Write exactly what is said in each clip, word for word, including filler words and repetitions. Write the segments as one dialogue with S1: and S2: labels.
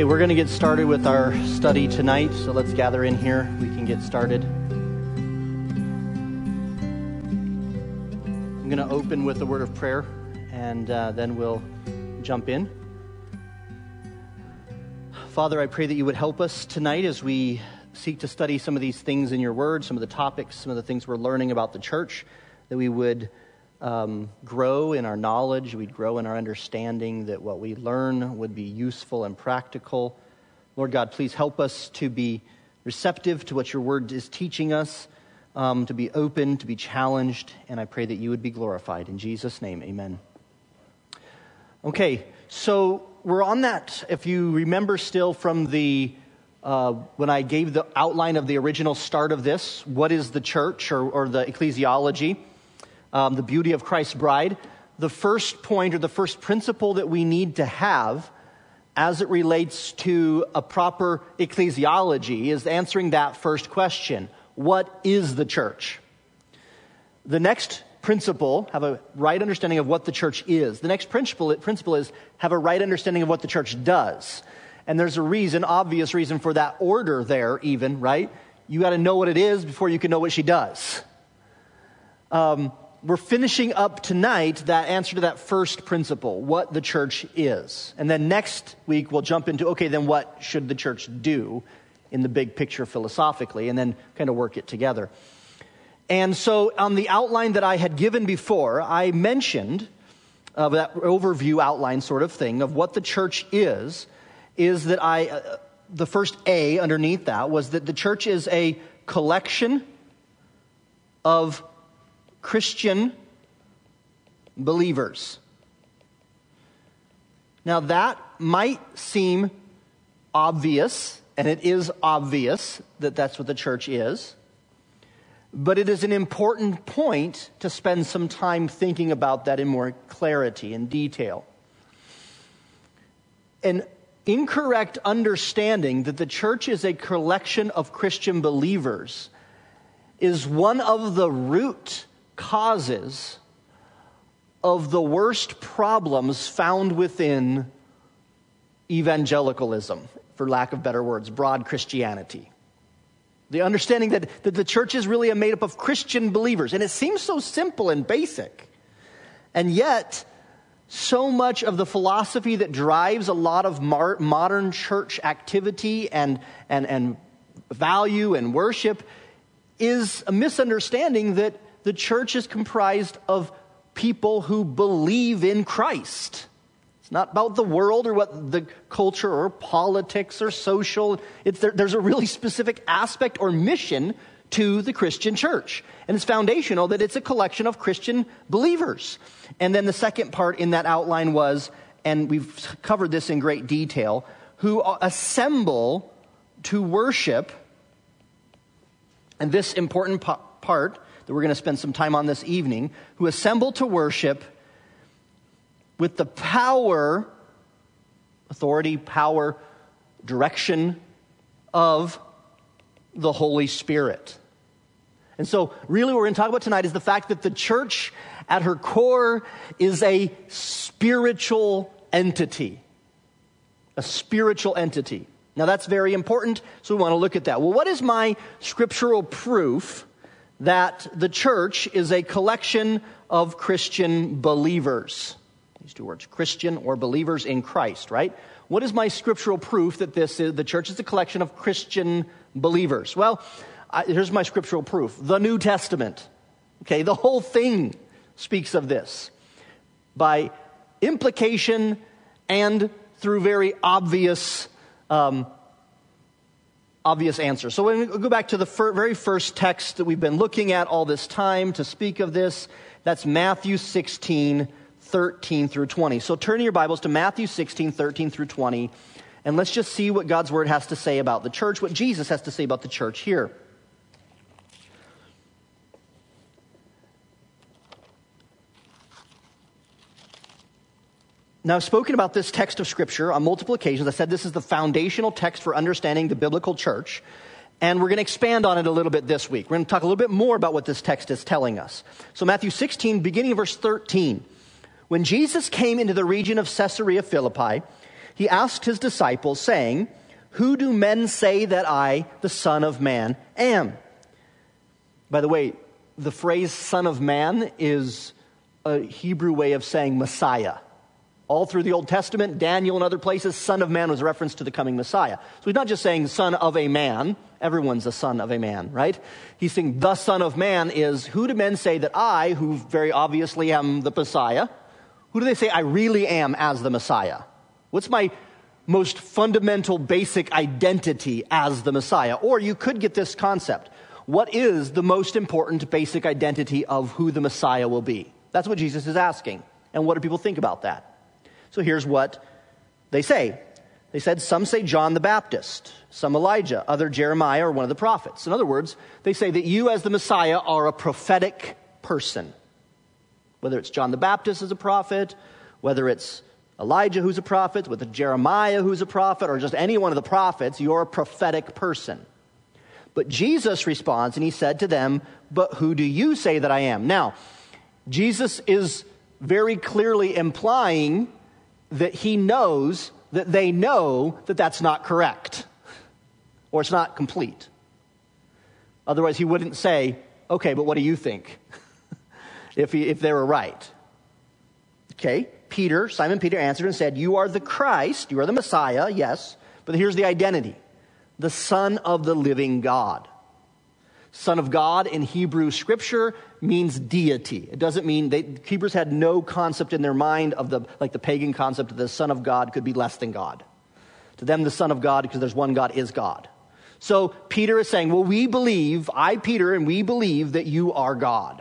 S1: we're going to get started with our study tonight, so let's gather in here. We can get started. I'm going to open with a word of prayer, and uh, then we'll jump in. Father, I pray that you would help us tonight as we seek to study some of these things in your word, some of the topics, some of the things we're learning about the church, that we would um, grow in our knowledge, we'd grow in our understanding, that what we learn would be useful and practical. Lord God, please help us to be receptive to what your word is teaching us, um, to be open, to be challenged, and I pray that you would be glorified. In Jesus' name, amen. Okay, so we're on that, if you remember still from the, uh, when I gave the outline of the original start of this, what is the church or, or the ecclesiology, um, the beauty of Christ's bride, the first point or the first principle that we need to have as it relates to a proper ecclesiology is answering that first question. What is the church? The next principle, have a right understanding of what the church is. The next principle, principle is have a right understanding of what the church does. And there's a reason, obvious reason for that order there even, right? You got to know what it is before you can know what she does. Um, we're finishing up tonight that answer to that first principle, what the church is. And then next week we'll jump into, okay, then what should the church do in the big picture philosophically, and then kind of work it together. And so on the outline that I had given before, I mentioned uh, that overview outline sort of thing of what the church is, is that I, uh, the first A underneath that was that the church is a collection of Christian believers. Now that might seem obvious, and it is obvious that that's what the church is. But it is an important point to spend some time thinking about that in more clarity and detail. An incorrect understanding that the church is a collection of Christian believers is one of the root causes of the worst problems found within evangelicalism, for lack of better words, broad Christianity. The understanding that, that the church is really made up of Christian believers. And it seems so simple and basic. And yet, so much of the philosophy that drives a lot of mar- modern church activity and, and, and value and worship is a misunderstanding that the church is comprised of people who believe in Christ. It's not about the world or what the culture or politics or social. It's there, there's a really specific aspect or mission to the Christian church. And it's foundational that it's a collection of Christian believers. And then the second part in that outline was, and we've covered this in great detail, who assemble to worship. And this important pa- part that we're going to spend some time on this evening, who assemble to worship with the power, authority, power, direction of the Holy Spirit. And so really what we're going to talk about tonight is the fact that the church at her core is a spiritual entity. A spiritual entity. Now that's very important, so we want to look at that. Well, what is my scriptural proof that the church is a collection of Christian believers? These two words, Christian or believers in Christ, right? What is my scriptural proof that this is, the church is a collection of Christian believers? Well, I, here's my scriptural proof. The New Testament. Okay, the whole thing speaks of this. By implication and through very obvious um, obvious answers. So when we go back to the fir- very first text that we've been looking at all this time to speak of this, that's Matthew sixteen, thirteen through twenty. So turn your Bibles to Matthew sixteen, thirteen through twenty, and let's just see what God's Word has to say about the church, what Jesus has to say about the church here. Now, I've spoken about this text of Scripture on multiple occasions. I said this is the foundational text for understanding the biblical church. And we're going to expand on it a little bit this week. We're going to talk a little bit more about what this text is telling us. So Matthew sixteen, beginning of verse thirteen. When Jesus came into the region of Caesarea Philippi, he asked his disciples, saying, "Who do men say that I, the Son of Man, am?" By the way, the phrase Son of Man is a Hebrew way of saying Messiah. All through the Old Testament, Daniel and other places, Son of Man was a reference to the coming Messiah. So he's not just saying son of a man. Everyone's a son of a man, right? He's saying the Son of Man is, who do men say that I, who very obviously am the Messiah, who do they say I really am as the Messiah? What's my most fundamental, basic identity as the Messiah? Or you could get this concept. What is the most important basic identity of who the Messiah will be? That's what Jesus is asking. And what do people think about that? So here's what they say. They said, some say John the Baptist, some Elijah, other Jeremiah, or one of the prophets. In other words, they say that you as the Messiah are a prophetic person. Whether it's John the Baptist as a prophet, whether it's Elijah who's a prophet, whether it's Jeremiah who's a prophet, or just any one of the prophets, you're a prophetic person. But Jesus responds, and he said to them, "But who do you say that I am?" Now, Jesus is very clearly implying that he knows that they know that that's not correct, or it's not complete. Otherwise, he wouldn't say, "Okay, but what do you think?" if he, if they were right. Okay, Peter, Simon Peter answered and said, "You are the Christ, you are the Messiah, yes, but here's the identity. The Son of the living God." Son of God in Hebrew scripture means deity. It doesn't mean, they, Hebrews had no concept in their mind of the, like the pagan concept that the Son of God could be less than God. To them, the Son of God, because there's one God, is God. So Peter is saying, well, we believe, I, Peter, and we believe that you are God.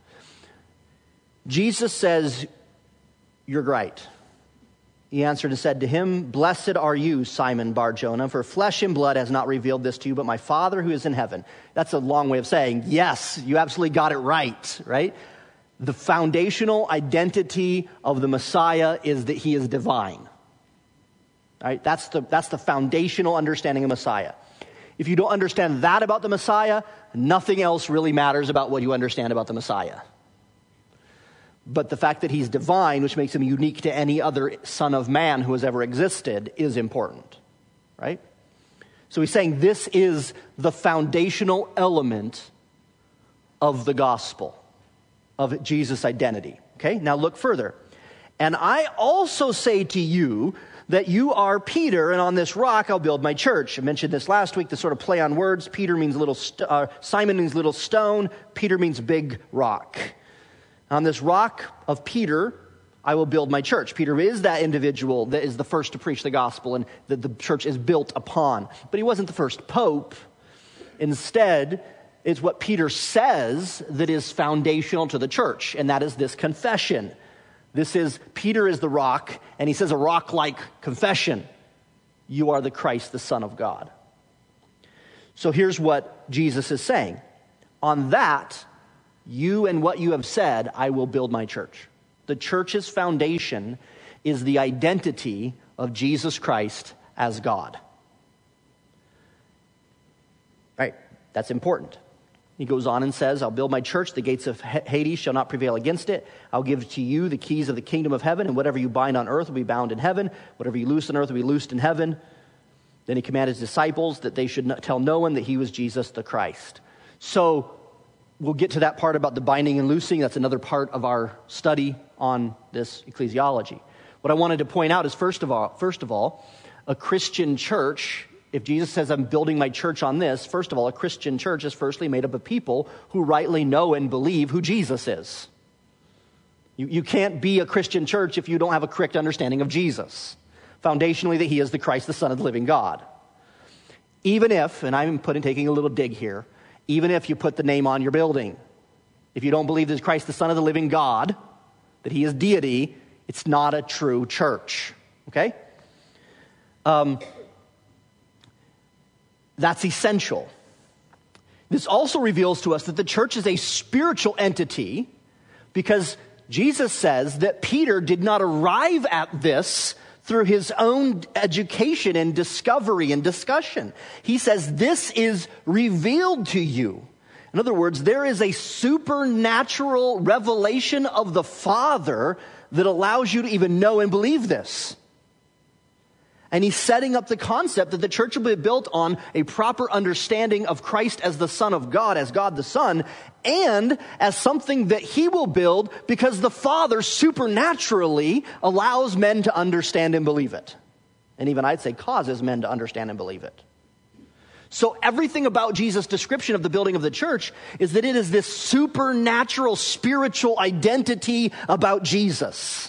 S1: Jesus says, "You're right." He answered and said to him, "Blessed are you, Simon Bar-Jonah, for flesh and blood has not revealed this to you, but my Father who is in heaven." That's a long way of saying, yes, you absolutely got it right, right? The foundational identity of the Messiah is that he is divine. All right? That's the, that's the foundational understanding of Messiah. If you don't understand that about the Messiah, nothing else really matters about what you understand about the Messiah. But the fact that he's divine, which makes him unique to any other son of man who has ever existed, is important, right? So he's saying this is the foundational element of the gospel, of Jesus' identity. Okay, now look further. "And I also say to you that you are Peter, and on this rock I'll build my church." I mentioned this last week, the sort of play on words. Peter means little, st- uh, Simon means little stone. Peter means big rock. "On this rock of Peter, I will build my church." Peter is that individual that is the first to preach the gospel and that the church is built upon. But he wasn't the first pope. Instead, it's what Peter says that is foundational to the church, and that is this confession. This is, Peter is the rock, and he says a rock-like confession. You are the Christ, the Son of God. So here's what Jesus is saying. On that, you and what you have said, I will build my church. The church's foundation is the identity of Jesus Christ as God. Right? That's important. He goes on and says, "I'll build my church. The gates of Hades shall not prevail against it. I'll give to you the keys of the kingdom of heaven, and whatever you bind on earth will be bound in heaven. Whatever you loose on earth will be loosed in heaven." Then he commanded his disciples that they should not tell no one that he was Jesus the Christ. So we'll get to that part about the binding and loosing. That's another part of our study on this ecclesiology. What I wanted to point out is, first of all, first of all, a Christian church, if Jesus says, "I'm building my church on this," first of all, a Christian church is firstly made up of people who rightly know and believe who Jesus is. You, you can't be a Christian church if you don't have a correct understanding of Jesus. Foundationally, that he is the Christ, the Son of the living God. Even if, and I'm putting, taking a little dig here, even if you put the name on your building, if you don't believe that Christ, the Son of the living God, that he is deity, it's not a true church. Okay? Um, that's essential. This also reveals to us that the church is a spiritual entity, because Jesus says that Peter did not arrive at this through his own education and discovery and discussion. He says, this is revealed to you. In other words, there is a supernatural revelation of the Father that allows you to even know and believe this. And he's setting up the concept that the church will be built on a proper understanding of Christ as the Son of God, as God the Son, and as something that he will build because the Father supernaturally allows men to understand and believe it. And even I'd say causes men to understand and believe it. So everything about Jesus' description of the building of the church is that it is this supernatural spiritual identity about Jesus.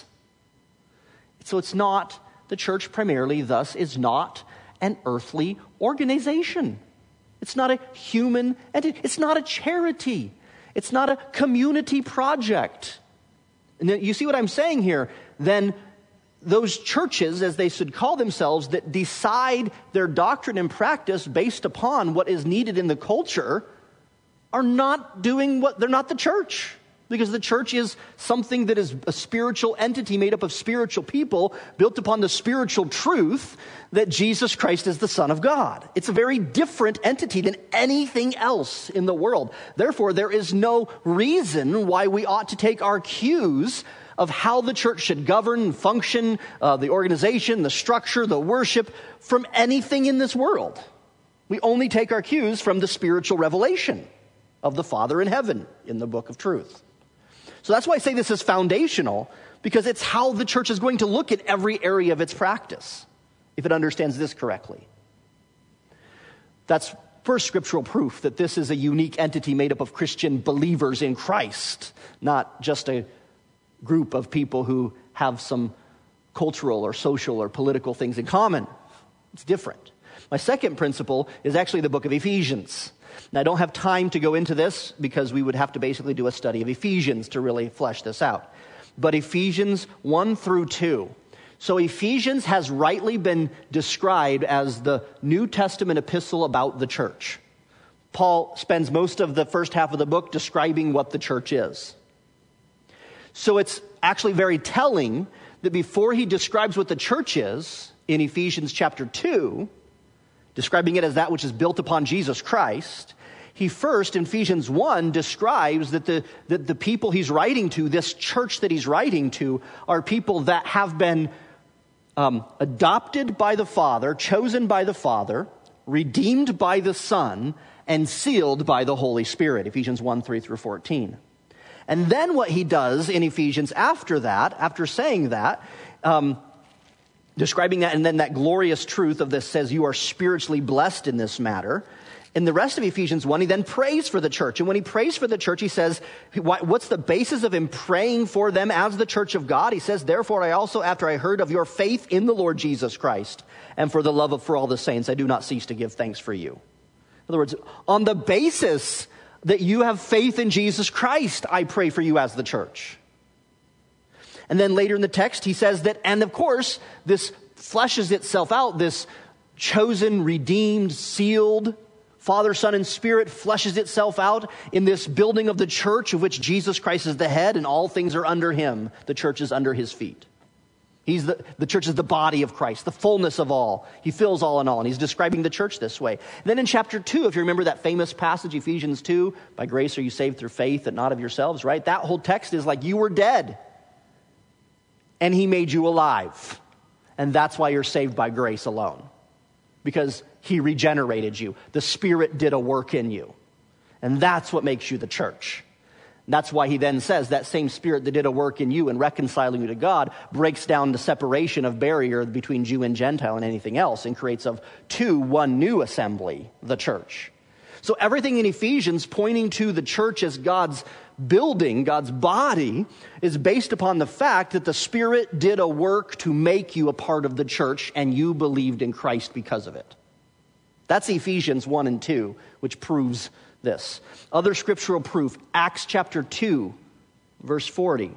S1: So it's not, the church primarily thus is not an earthly organization. It's not a human entity. It's not a charity. It's not a community project. And you see what I'm saying here? Then those churches, as they should call themselves, that decide their doctrine and practice based upon what is needed in the culture are not doing what, they're not the church. Because the church is something that is a spiritual entity made up of spiritual people built upon the spiritual truth that Jesus Christ is the Son of God. It's a very different entity than anything else in the world. Therefore, there is no reason why we ought to take our cues of how the church should govern and function, uh, the organization, the structure, the worship, from anything in this world. We only take our cues from the spiritual revelation of the Father in heaven in the book of truth. So that's why I say this is foundational, because it's how the church is going to look at every area of its practice, if it understands this correctly. That's first scriptural proof that this is a unique entity made up of Christian believers in Christ, not just a group of people who have some cultural or social or political things in common. It's different. My second principle is actually the book of Ephesians. Now, I don't have time to go into this because we would have to basically do a study of Ephesians to really flesh this out. But Ephesians one through two. So Ephesians has rightly been described as the New Testament epistle about the church. Paul spends most of the first half of the book describing what the church is. So it's actually very telling that before he describes what the church is in Ephesians chapter two, describing it as that which is built upon Jesus Christ, he first, in Ephesians one, describes that the, that the people he's writing to, this church that he's writing to, are people that have been um, adopted by the Father, chosen by the Father, redeemed by the Son, and sealed by the Holy Spirit, Ephesians one, three through fourteen. And then what he does in Ephesians after that, after saying that, um, describing that, and then that glorious truth of this says you are spiritually blessed in this matter. In the rest of Ephesians one, he then prays for the church. And when he prays for the church, he says, what's the basis of him praying for them as the church of God? He says, therefore I also, after I heard of your faith in the Lord Jesus Christ, and for the love of for all the saints, I do not cease to give thanks for you. In other words, on the basis that you have faith in Jesus Christ, I pray for you as the church. And then later in the text, he says that, and of course, this fleshes itself out, this chosen, redeemed, sealed, Father, Son, and Spirit fleshes itself out in this building of the church of which Jesus Christ is the head and all things are under him. The church is under his feet. He's the, the church is the body of Christ, the fullness of all. He fills all in all, and he's describing the church this way. And then in chapter two, if you remember that famous passage, Ephesians two, by grace are you saved through faith and not of yourselves, right? That whole text is like you were dead, and he made you alive. And that's why you're saved by grace alone. Because he regenerated you. The Spirit did a work in you. And that's what makes you the church. And that's why he then says that same Spirit that did a work in you and reconciling you to God breaks down the separation of barrier between Jew and Gentile and anything else and creates of two, one new assembly, the church. So everything in Ephesians pointing to the church as God's building, God's body, is based upon the fact that the Spirit did a work to make you a part of the church and you believed in Christ because of it. That's Ephesians one and two, which proves this. Other scriptural proof, Acts chapter two, verse forty.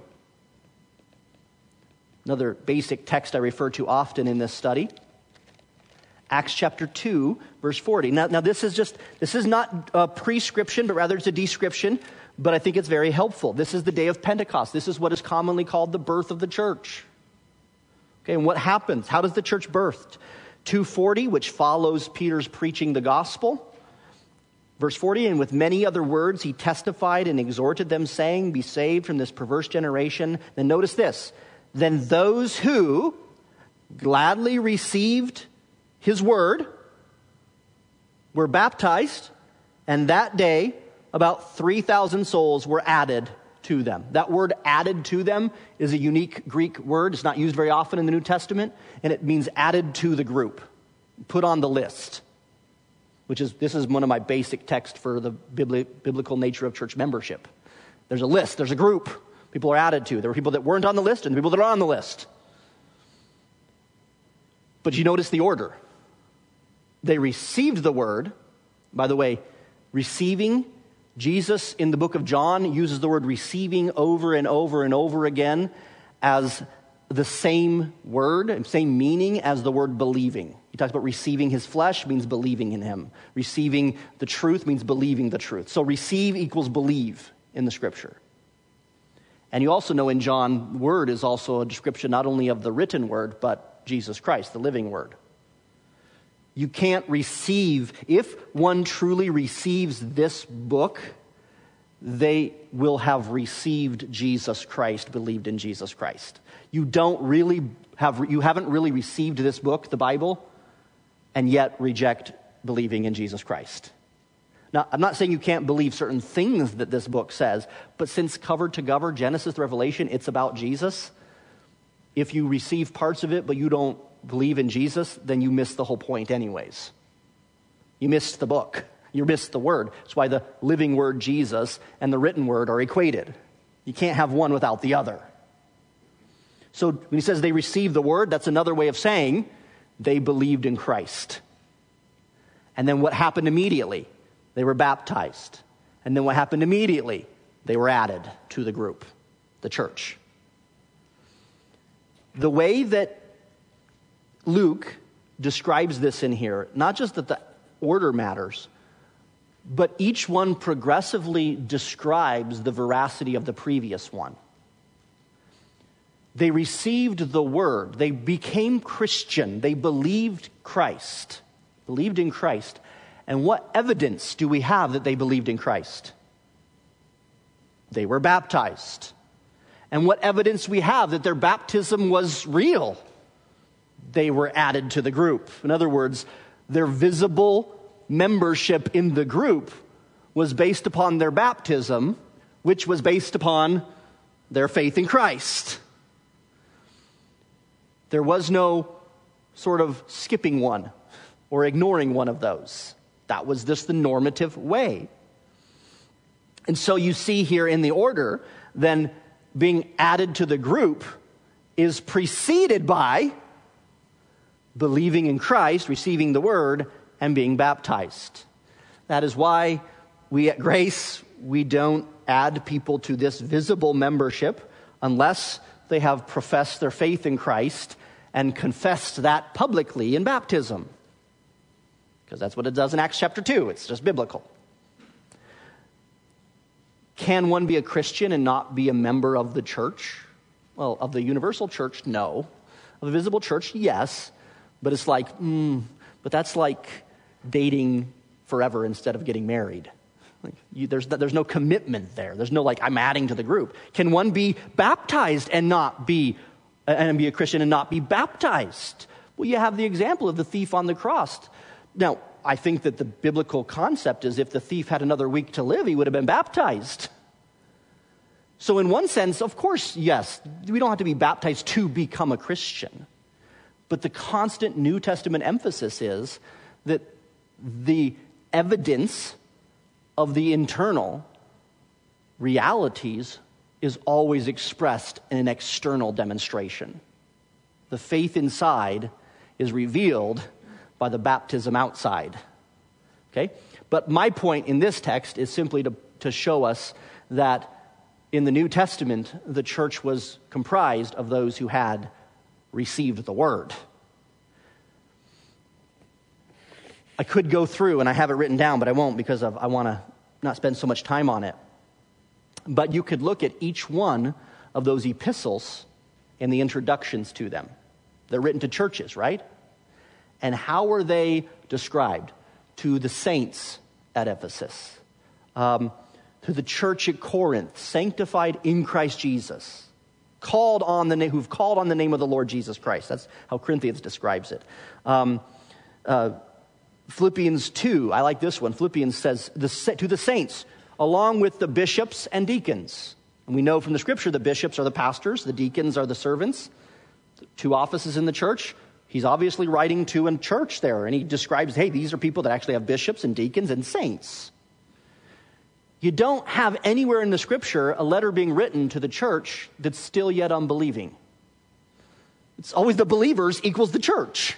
S1: Another basic text I refer to often in this study. Acts chapter two, verse forty. Now, now this is just, this is not a prescription, but rather it's a description, but I think it's very helpful. This is the day of Pentecost. This is what is commonly called the birth of the church. Okay, and what happens? How does the church birthed? two forty, which follows Peter's preaching the gospel. Verse forty, and with many other words he testified and exhorted them, saying, be saved from this perverse generation. Then notice this. Then those who gladly received his word, were baptized, and that day about three thousand souls were added to them. That word added to them is a unique Greek word. It's not used very often in the New Testament, and it means added to the group, put on the list, which is, this is one of my basic texts for the bibli- biblical nature of church membership. There's a list, there's a group people are added to. There were people that weren't on the list and people that are on the list. But you notice the order. They received the word. By the way, receiving, Jesus in the book of John uses the word receiving over and over and over again as the same word, same meaning as the word believing. He talks about receiving his flesh means believing in him. Receiving the truth means believing the truth. So receive equals believe in the scripture. And you also know in John, word is also a description not only of the written word, but Jesus Christ, the living word. You can't receive, if one truly receives this book, they will have received Jesus Christ, believed in Jesus Christ. You don't really have, you haven't really received this book, the Bible, and yet reject believing in Jesus Christ. Now, I'm not saying you can't believe certain things that this book says, but since cover to cover, Genesis to Revelation, it's about Jesus. If you receive parts of it, but you don't believe in Jesus, then you miss the whole point anyways. You missed the book. You missed the word. That's why the living word Jesus and the written word are equated. You can't have one without the other. So when he says they received the word, that's another way of saying they believed in Christ. And then what happened immediately? They were baptized. And then what happened immediately? They were added to the group, the church. The way that Luke describes this in here, not just that the order matters, but each one progressively describes the veracity of the previous one. They received the word. They became Christian. They believed Christ, believed in Christ. And what evidence do we have that they believed in Christ? They were baptized. And what evidence we have that their baptism was real? They were added to the group. In other words, their visible membership in the group was based upon their baptism, which was based upon their faith in Christ. There was no sort of skipping one or ignoring one of those. That was just the normative way. And so you see here in the order, then being added to the group is preceded by believing in Christ, receiving the word, and being baptized. That is why we at Grace, we don't add people to this visible membership unless they have professed their faith in Christ and confessed that publicly in baptism. Because that's what it does in Acts chapter two. It's just biblical. Can one be a Christian and not be a member of the church? Well, of the universal church, no. Of the visible church, yes. But it's like, mm, but that's like dating forever instead of getting married. Like you, there's, there's no commitment there. There's no like, I'm adding to the group. Can one be baptized and not be, and be a Christian and not be baptized? Well, you have the example of the thief on the cross. Now, I think that the biblical concept is if the thief had another week to live, he would have been baptized. So in one sense, of course, yes, we don't have to be baptized to become a Christian. But the constant New Testament emphasis is that the evidence of the internal realities is always expressed in an external demonstration. The faith inside is revealed by the baptism outside. Okay? But my point in this text is simply to, to show us that in the New Testament, the church was comprised of those who had received the word. I could go through, and I have it written down, but I won't because of, I want to not spend so much time on it. But you could look at each one of those epistles and the introductions to them. They're written to churches, right? And how are they described? To the saints at Ephesus, um, to the church at Corinth, sanctified in Christ Jesus, called on the name, who've called on the name of the Lord Jesus Christ. That's how Corinthians describes it. Um, uh, Philippians two, I like this one. Philippians says, the, to the saints, along with the bishops and deacons. And we know from the scripture the bishops are the pastors, the deacons are the servants, two offices in the church. He's obviously writing to a church there, and he describes, hey, these are people that actually have bishops and deacons and saints. You don't have anywhere in the scripture a letter being written to the church that's still yet unbelieving. It's always the believers equals the church.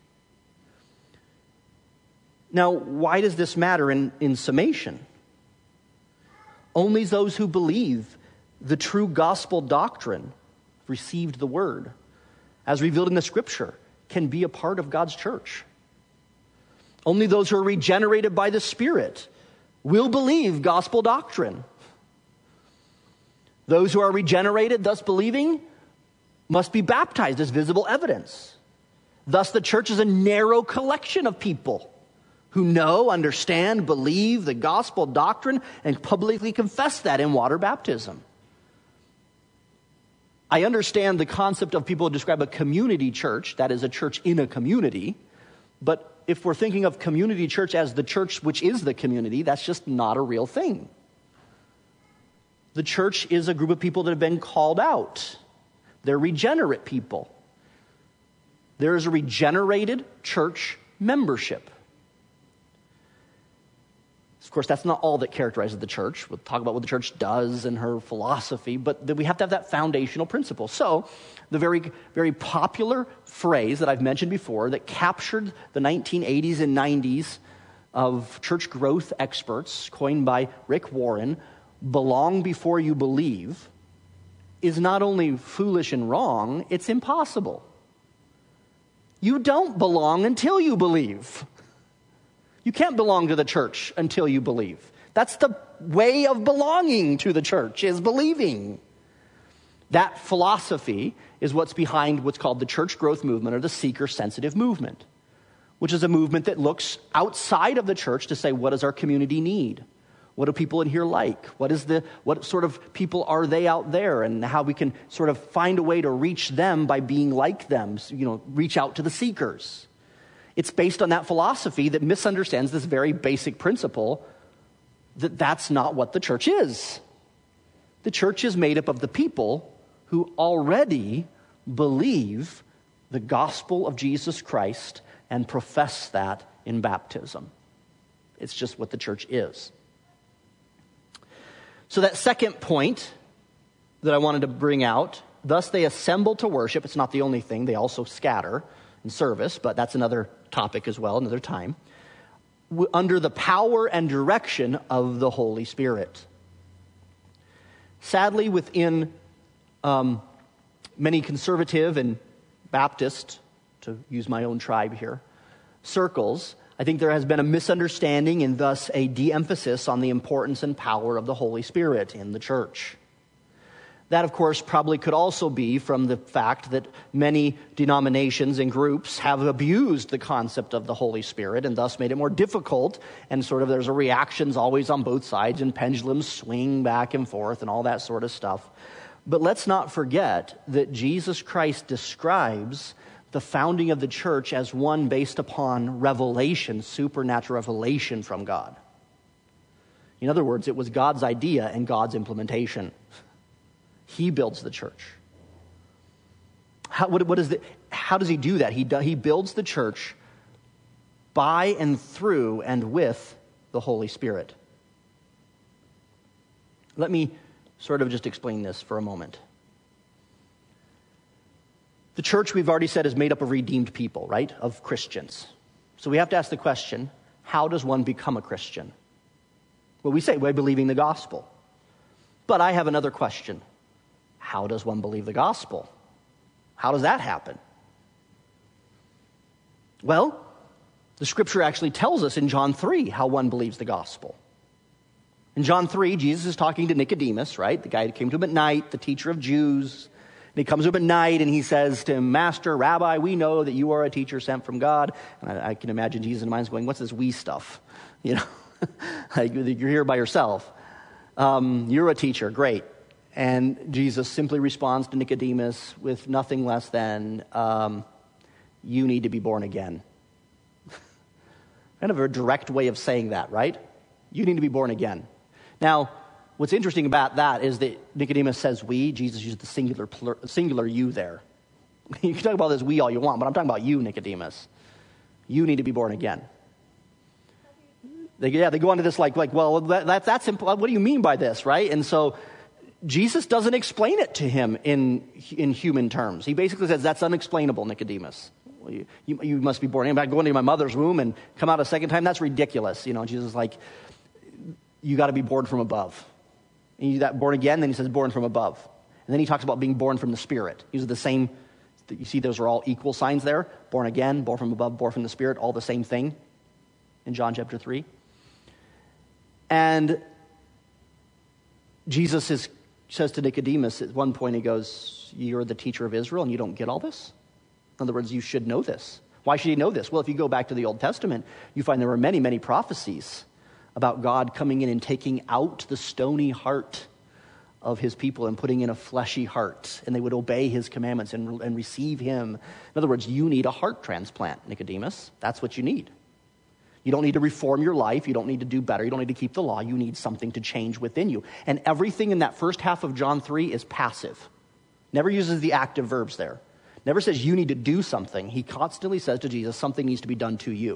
S1: Now, why does this matter in, in summation? Only those who believe the true gospel doctrine, received the word, as revealed in the scripture, can be a part of God's church. Only those who are regenerated by the Spirit will believe gospel doctrine. Those who are regenerated, thus believing, must be baptized as visible evidence. Thus, the church is a narrow collection of people who know, understand, believe the gospel doctrine, and publicly confess that in water baptism. I understand the concept of people who describe a community church, that is a church in a community, but if we're thinking of community church as the church which is the community, that's just not a real thing. The church is a group of people that have been called out. They're regenerate people. There is a regenerated church membership. Of course, that's not all that characterizes the church. We'll talk about what the church does and her philosophy, but we have to have that foundational principle. So, the very, very popular phrase that I've mentioned before that captured the nineteen eighties and nineties of church growth experts, coined by Rick Warren, belong before you believe, is not only foolish and wrong, it's impossible. You don't belong until you believe. You can't belong to the church until you believe. That's the way of belonging to the church, is believing. That philosophy is what's behind what's called the church growth movement, or the seeker-sensitive movement, which is a movement that looks outside of the church to say, what does our community need? What do people in here like? What is the what sort of people are they out there? And how we can sort of find a way to reach them by being like them, so, you know, reach out to the seekers. It's based on that philosophy that misunderstands this very basic principle that that's not what the church is. The church is made up of the people who already believe the gospel of Jesus Christ and profess that in baptism. It's just what the church is. So that second point that I wanted to bring out, thus they assemble to worship. It's not the only thing. They also scatter in service, but that's another topic as well, another time, under the power and direction of the Holy Spirit. Sadly, within um, many conservative and Baptist, to use my own tribe here, circles, I think there has been a misunderstanding and thus a de-emphasis on the importance and power of the Holy Spirit in the church. That, of course, probably could also be from the fact that many denominations and groups have abused the concept of the Holy Spirit and thus made it more difficult, and sort of there's a reactions always on both sides and pendulums swing back and forth and all that sort of stuff. But let's not forget that Jesus Christ describes the founding of the church as one based upon revelation, supernatural revelation from God. In other words, it was God's idea and God's implementation. He builds the church. How, what, what is the, how does he do that? He, do, he builds the church by and through and with the Holy Spirit. Let me sort of just explain this for a moment. The church, we've already said, is made up of redeemed people, right? Of Christians. So we have to ask the question, how does one become a Christian? Well, we say by believing the gospel. But I have another question. How does one believe the gospel? How does that happen? Well, the scripture actually tells us in John three how one believes the gospel. In John three, Jesus is talking to Nicodemus, right? The guy who came to him at night, the teacher of Jews. And he comes to him at night and he says to him, Master, Rabbi, we know that you are a teacher sent from God. And I, I can imagine Jesus in mind going, what's this we stuff? You know, like you're here by yourself. Um, you're a teacher, great. And Jesus simply responds to Nicodemus with nothing less than, um, you need to be born again. Kind of a direct way of saying that, right? You need to be born again. Now, what's interesting about that is that Nicodemus says we. Jesus used the singular singular you there. You can talk about this we all you want, but I'm talking about you, Nicodemus. You need to be born again. They, yeah, they go into this like, like well, that, that, that's imp- what do you mean by this, right? And so Jesus doesn't explain it to him in in human terms. He basically says, that's unexplainable, Nicodemus. Well, you, you, you must be born again. But going into my mother's womb and come out a second time, that's ridiculous. You know, Jesus is like, you got to be born from above. And you that born again, then he says born from above. And then he talks about being born from the Spirit. These are the same, you see those are all equal signs there. Born again, born from above, born from the Spirit, all the same thing in John chapter three. And Jesus is, says to Nicodemus at one point, he goes, you're the teacher of Israel and you don't get all this? In other words, you should know this. Why should he know this? Well, if you go back to the Old Testament, you find there were many, many prophecies about God coming in and taking out the stony heart of his people and putting in a fleshy heart, and they would obey his commandments and, and receive him. In other words, you need a heart transplant, Nicodemus. That's what you need. You don't need to reform your life. You don't need to do better. You don't need to keep the law. You need something to change within you. And everything in that first half of John three is passive. Never uses the active verbs there. Never says you need to do something. He constantly says to Jesus, something needs to be done to you.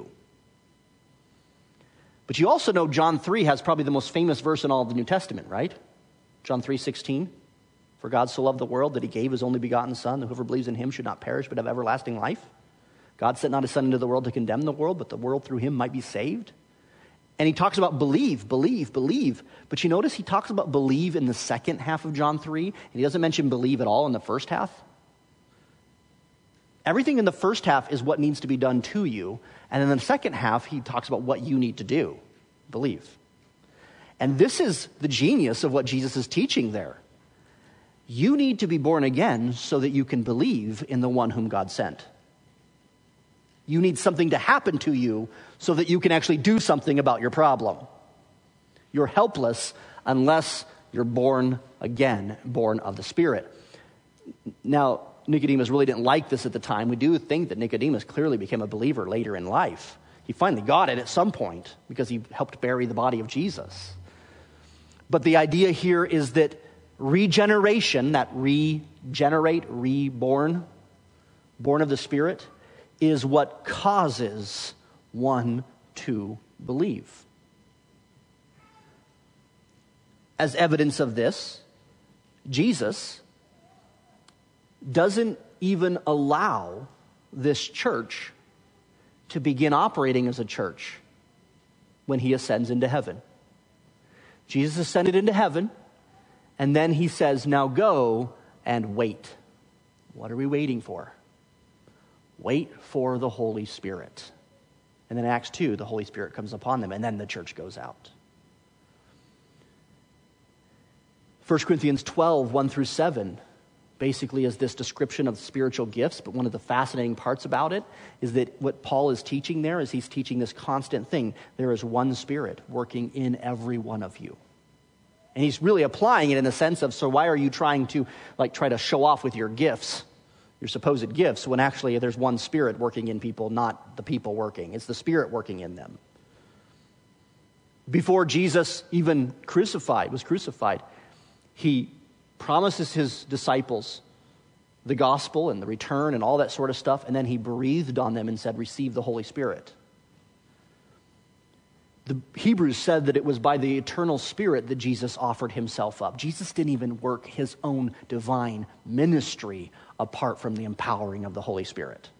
S1: But you also know John three has probably the most famous verse in all of the New Testament, right? John three sixteen. For God so loved the world that he gave his only begotten Son, that whoever believes in him should not perish but have everlasting life. God sent not his Son into the world to condemn the world, but the world through him might be saved. And he talks about believe, believe, believe. But you notice he talks about believe in the second half of John three, and he doesn't mention believe at all in the first half. Everything in the first half is what needs to be done to you. And in the second half, he talks about what you need to do, believe. And this is the genius of what Jesus is teaching there. You need to be born again so that you can believe in the one whom God sent. You need something to happen to you so that you can actually do something about your problem. You're helpless unless you're born again, born of the Spirit. Now, Nicodemus really didn't like this at the time. We do think that Nicodemus clearly became a believer later in life. He finally got it at some point because he helped bury the body of Jesus. But the idea here is that regeneration, that regenerate, reborn, born of the Spirit, is what causes one to believe. As evidence of this, Jesus doesn't even allow this church to begin operating as a church when he ascends into heaven. Jesus ascended into heaven, and then he says, now go and wait. What are we waiting for? Wait for the Holy Spirit. And then in Acts two, the Holy Spirit comes upon them, and then the church goes out. First Corinthians twelve, one through seven, basically is this description of spiritual gifts, but one of the fascinating parts about it is that what Paul is teaching there is he's teaching this constant thing. There is one Spirit working in every one of you. And he's really applying it in the sense of, so why are you trying to like try to show off with your gifts, your supposed gifts, when actually there's one Spirit working in people, not the people working. It's the Spirit working in them. Before Jesus even crucified, was crucified, he promises his disciples the gospel and the return and all that sort of stuff, and then he breathed on them and said, receive the Holy Spirit. The Hebrews said that it was by the eternal Spirit that Jesus offered himself up. Jesus didn't even work his own divine ministry apart from the empowering of the Holy Spirit.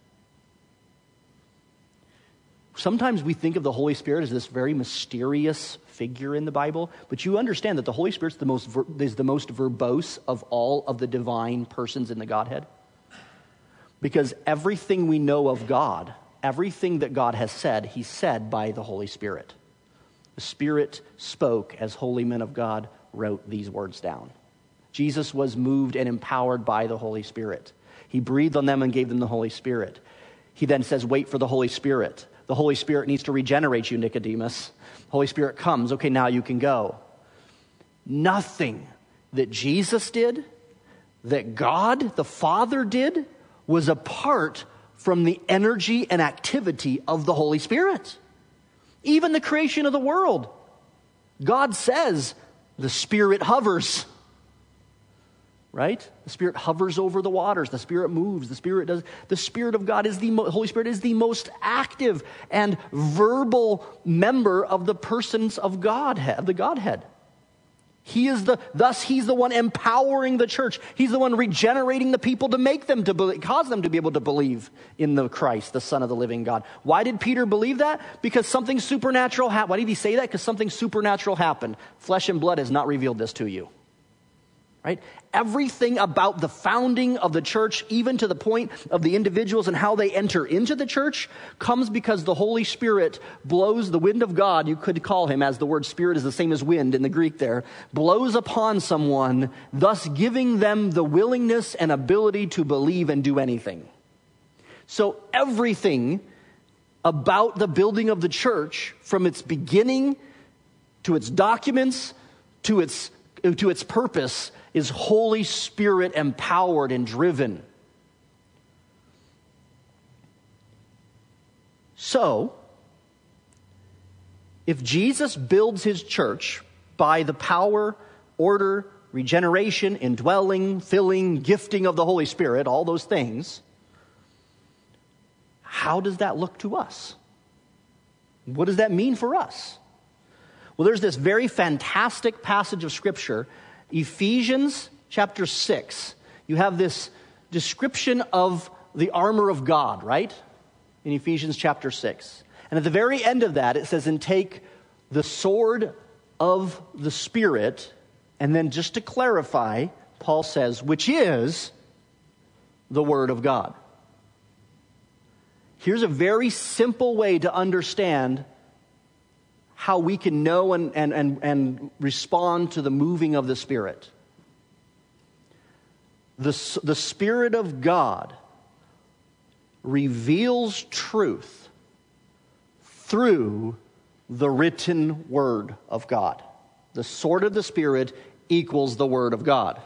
S1: Sometimes we think of the Holy Spirit as this very mysterious figure in the Bible, but you understand that the Holy Spirit the most ver- is the most verbose of all of the divine persons in the Godhead. Because everything we know of God, everything that God has said, he said by the Holy Spirit. The Spirit spoke as holy men of God wrote these words down. Jesus was moved and empowered by the Holy Spirit. He breathed on them and gave them the Holy Spirit. He then says, wait for the Holy Spirit. The Holy Spirit needs to regenerate you, Nicodemus. Holy Spirit comes. Okay, now you can go. Nothing that Jesus did, that God the Father did, was apart from the energy and activity of the Holy Spirit. Even the creation of the world, God says the Spirit hovers. Right? The Spirit hovers over the waters. The Spirit moves. The Spirit does. The Spirit of God is the mo- Holy Spirit is the most active and verbal member of the persons of Godhead, of the Godhead. He is the, thus he's the one empowering the church. He's the one regenerating the people to make them to believe, cause them to be able to believe in the Christ, the Son of the living God. Why did Peter believe that? Because something supernatural happened. Why did he say that? Because something supernatural happened. Flesh and blood has not revealed this to you. Right? Everything about the founding of the church, even to the point of the individuals and how they enter into the church, comes because the Holy Spirit blows the wind of God, you could call him, as the word spirit is the same as wind in the Greek there, blows upon someone, thus giving them the willingness and ability to believe and do anything. So everything about the building of the church, from its beginning to its documents to its to its purpose, is Holy Spirit empowered and driven. So, if Jesus builds his church by the power, order, regeneration, indwelling, filling, gifting of the Holy Spirit, all those things, how does that look to us? What does that mean for us? Well, there's this very fantastic passage of Scripture, Ephesians chapter six. You have this description of the armor of God, right? In Ephesians chapter six. And at the very end of that, it says, and take the sword of the Spirit. And then just to clarify, Paul says, which is the Word of God. Here's a very simple way to understand how we can know and, and, and, and respond to the moving of the Spirit. The, the Spirit of God reveals truth through the written Word of God. The sword of the Spirit equals the Word of God.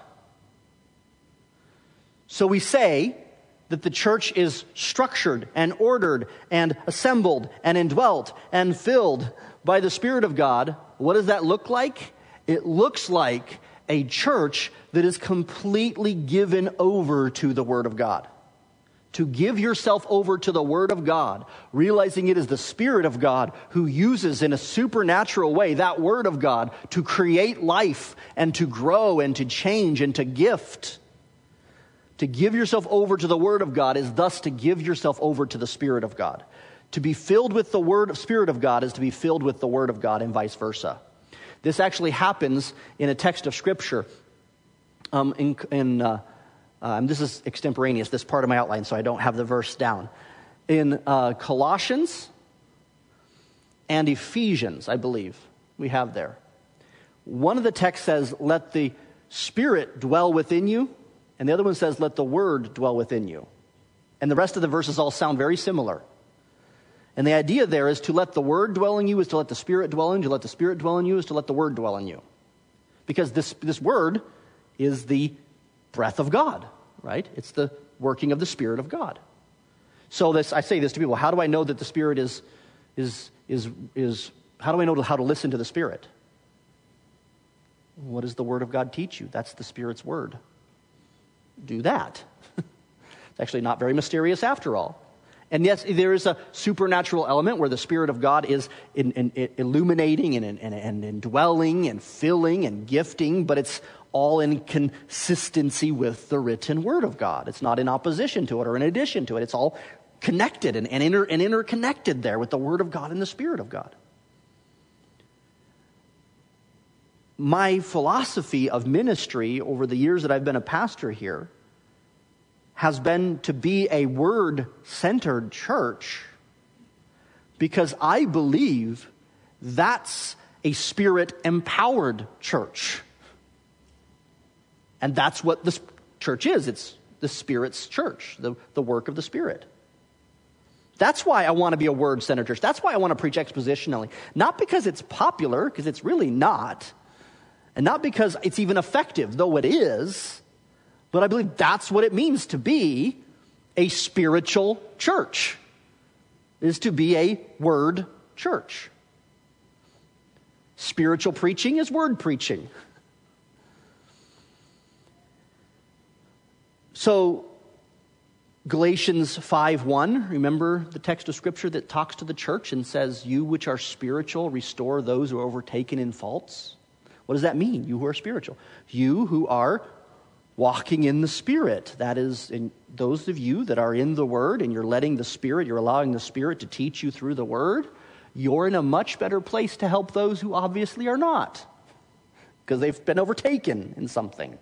S1: So we say that the church is structured and ordered and assembled and indwelt and filled by the Spirit of God. What does that look like? It looks like a church that is completely given over to the Word of God. To give yourself over to the Word of God, realizing it is the Spirit of God who uses in a supernatural way that Word of God to create life and to grow and to change and to gift. To give yourself over to the Word of God is thus to give yourself over to the Spirit of God. To be filled with the Word, Spirit of God is to be filled with the Word of God, and vice versa. This actually happens in a text of Scripture. Um, in, in uh, um, this is extemporaneous, this part of my outline, so I don't have the verse down. In uh, Colossians and Ephesians, I believe, we have there. One of the texts says, let the Spirit dwell within you, and the other one says, let the Word dwell within you. And the rest of the verses all sound very similar. And the idea there is to let the Word dwell in you is to let the Spirit dwell in you. To let the Spirit dwell in you is to let the Word dwell in you. Because this, this Word is the breath of God, right? It's the working of the Spirit of God. So this, I say this to people, how do I know that the Spirit is, is, is, is, how do I know how to listen to the Spirit? What does the Word of God teach you? That's the Spirit's Word. Do that. It's actually not very mysterious after all. And yes, there is a supernatural element where the Spirit of God is in, in, in illuminating and, and, and indwelling and filling and gifting, but it's all in consistency with the written Word of God. It's not in opposition to it or in addition to it. It's all connected and, and, inter, and interconnected there with the Word of God and the Spirit of God. My philosophy of ministry over the years that I've been a pastor here has been to be a Word-centered church because I believe that's a Spirit-empowered church. And that's what this church is. It's the Spirit's church, the, the work of the Spirit. That's why I want to be a Word-centered church. That's why I want to preach expositionally. Not because it's popular, because it's really not. And not because it's even effective, though it is, but I believe that's what it means to be a spiritual church, is to be a word church. Spiritual preaching is word preaching. So, Galatians five one, remember the text of Scripture that talks to the church and says, you which are spiritual, restore those who are overtaken in faults? What does that mean, you who are spiritual? You who are walking in the Spirit. That is, in those of you that are in the Word and you're letting the Spirit, you're allowing the Spirit to teach you through the Word, you're in a much better place to help those who obviously are not, because they've been overtaken in something.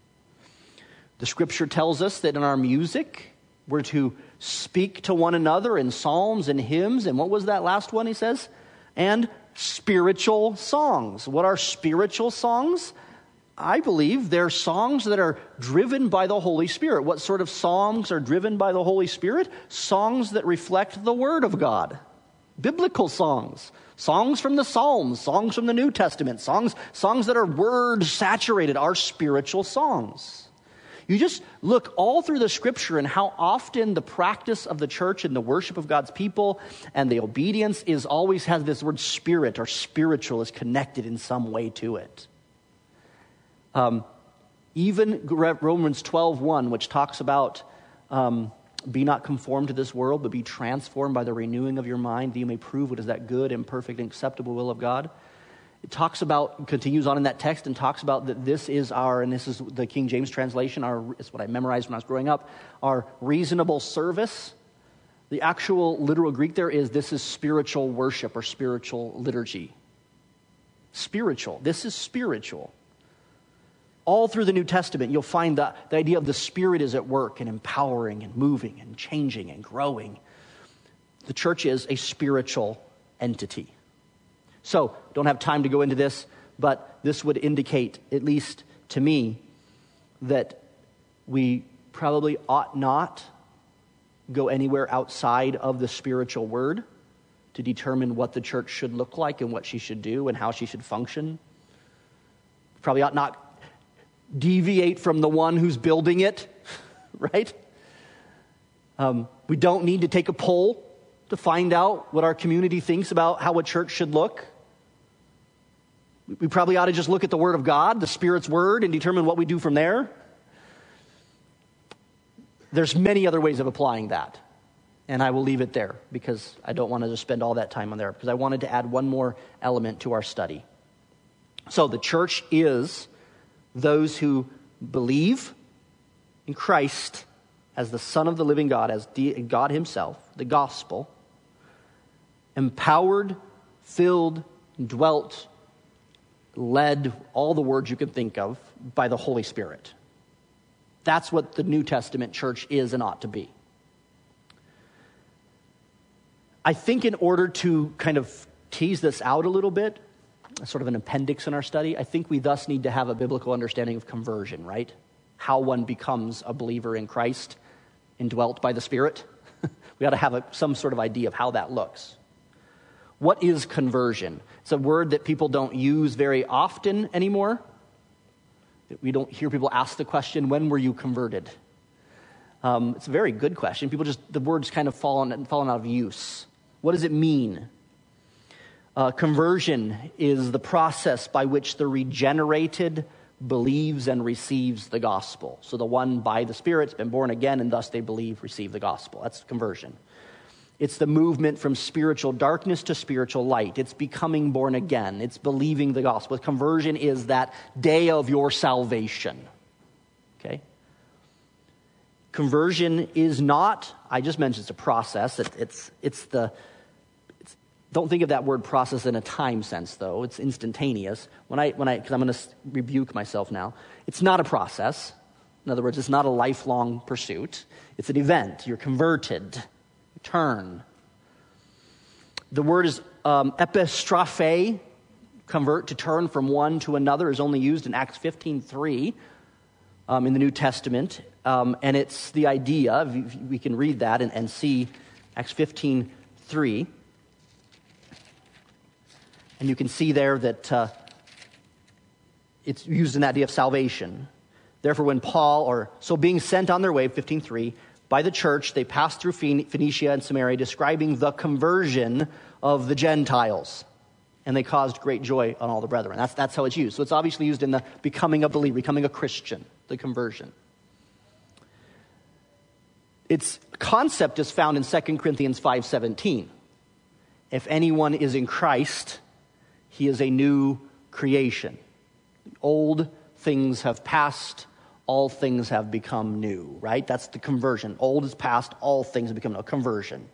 S1: The Scripture tells us that in our music, we're to speak to one another in psalms and hymns. And what was that last one, he says? And spiritual songs. What are spiritual songs? I believe they're songs that are driven by the Holy Spirit. What sort of songs are driven by the Holy Spirit? Songs that reflect the Word of God. Biblical songs. Songs from the Psalms. Songs from the New Testament. Songs, songs that are word-saturated are spiritual songs. You just look all through the Scripture and how often the practice of the church and the worship of God's people and the obedience is always has this word spirit or spiritual is connected in some way to it. Um, even Romans twelve one, which talks about um, be not conformed to this world, but be transformed by the renewing of your mind, that you may prove what is that good and perfect and acceptable will of God. It talks about, continues on in that text and talks about that this is our, and this is the King James translation, our, it's what I memorized when I was growing up, our reasonable service. The actual literal Greek there is this is spiritual worship or spiritual liturgy. Spiritual. This is spiritual. All through the New Testament, you'll find the, the idea of the Spirit is at work and empowering and moving and changing and growing. The church is a spiritual entity. So, don't have time to go into this, but this would indicate, at least to me, that we probably ought not go anywhere outside of the spiritual word to determine what the church should look like and what she should do and how she should function. Probably ought not deviate from the one who's building it, right? Um, we don't need to take a poll to find out what our community thinks about how a church should look. We probably ought to just look at the Word of God, the Spirit's Word, and determine what we do from there. There's many other ways of applying that. And I will leave it there because I don't want to just spend all that time on there, because I wanted to add one more element to our study. So the church is those who believe in Christ as the Son of the living God, as God himself, the gospel, empowered, filled, dwelt, led, all the words you can think of, by the Holy Spirit. That's what the New Testament church is and ought to be. I think in order to kind of tease this out a little bit, sort of an appendix in our study, I think we thus need to have a biblical understanding of conversion, right? How one becomes a believer in Christ, indwelt by the Spirit. We ought to have a, some sort of idea of how that looks. What is conversion? It's a word that people don't use very often anymore. We don't hear people ask the question, when were you converted? Um, it's a very good question. People just, the word's kind of fallen, fallen out of use. What does it mean? Uh, conversion is the process by which the regenerated believes and receives the gospel. So the one by the Spirit's been born again, and thus they believe, receive the gospel. That's conversion. It's the movement from spiritual darkness to spiritual light. It's becoming born again. It's believing the gospel. Conversion is that day of your salvation. Okay? Conversion is not, I just mentioned it's a process. It, it's it's the, it's, don't think of that word process in a time sense, though. It's instantaneous. When I, when I, because I'm going to rebuke myself now. It's not a process. In other words, it's not a lifelong pursuit. It's an event. You're converted. Turn. The word is um, epistrophe, convert, to turn from one to another, is only used in Acts fifteen three um, in the New Testament. Um, and it's the idea, we can read that and, and see Acts fifteen three. And you can see there that uh, it's used in that idea of salvation. Therefore, when Paul, or so being sent on their way, fifteen three, by the church, they passed through Phoenicia and Samaria, describing the conversion of the Gentiles. And they caused great joy on all the brethren. That's, that's how it's used. So it's obviously used in the becoming a believer, becoming a Christian, the conversion. Its concept is found in Second Corinthians five seventeen. If anyone is in Christ, he is a new creation. Old things have passed, all things have become new, right? That's the conversion. Old is past, all things have become a conversion.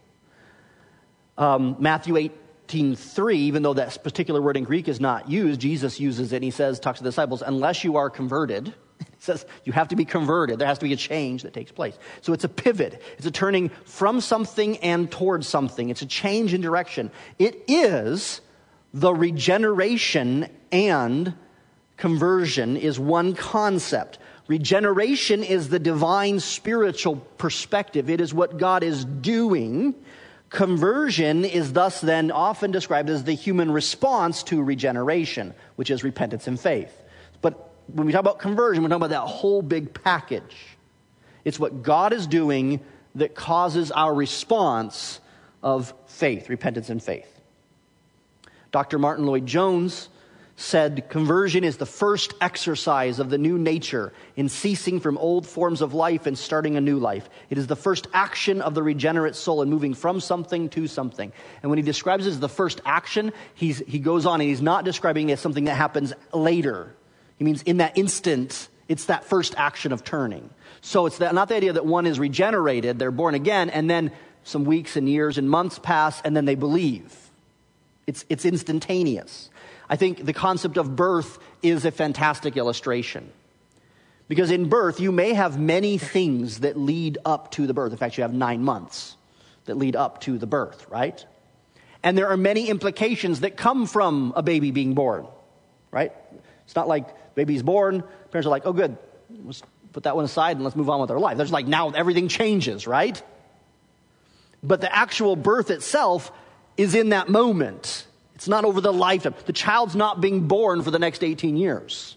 S1: Um, Matthew eighteen three, even though that particular word in Greek is not used, Jesus uses it, and he says, talks to the disciples, unless you are converted, he says you have to be converted. There has to be a change that takes place. So it's a pivot. It's a turning from something and towards something. It's a change in direction. It is the regeneration and conversion is one concept. Regeneration is the divine spiritual perspective. It is what God is doing. Conversion is thus then often described as the human response to regeneration, which is repentance and faith. But when we talk about conversion, we're talking about that whole big package. It's what God is doing that causes our response of faith, repentance and faith. Doctor Martin Lloyd-Jones said, conversion is the first exercise of the new nature in ceasing from old forms of life and starting a new life. It is the first action of the regenerate soul in moving from something to something. And when he describes it as the first action, he's, he goes on and he's not describing it as something that happens later. He means in that instant, it's that first action of turning. So it's that, not the idea that one is regenerated, they're born again, and then some weeks and years and months pass, and then they believe. It's, it's instantaneous. I think the concept of birth is a fantastic illustration. Because in birth, you may have many things that lead up to the birth. In fact, you have nine months that lead up to the birth, right? And there are many implications that come from a baby being born, right? It's not like baby's born, parents are like, oh good, let's put that one aside and let's move on with our life. There's like now everything changes, right? But the actual birth itself is in that moment. It's not over the lifetime. The child's not being born for the next eighteen years.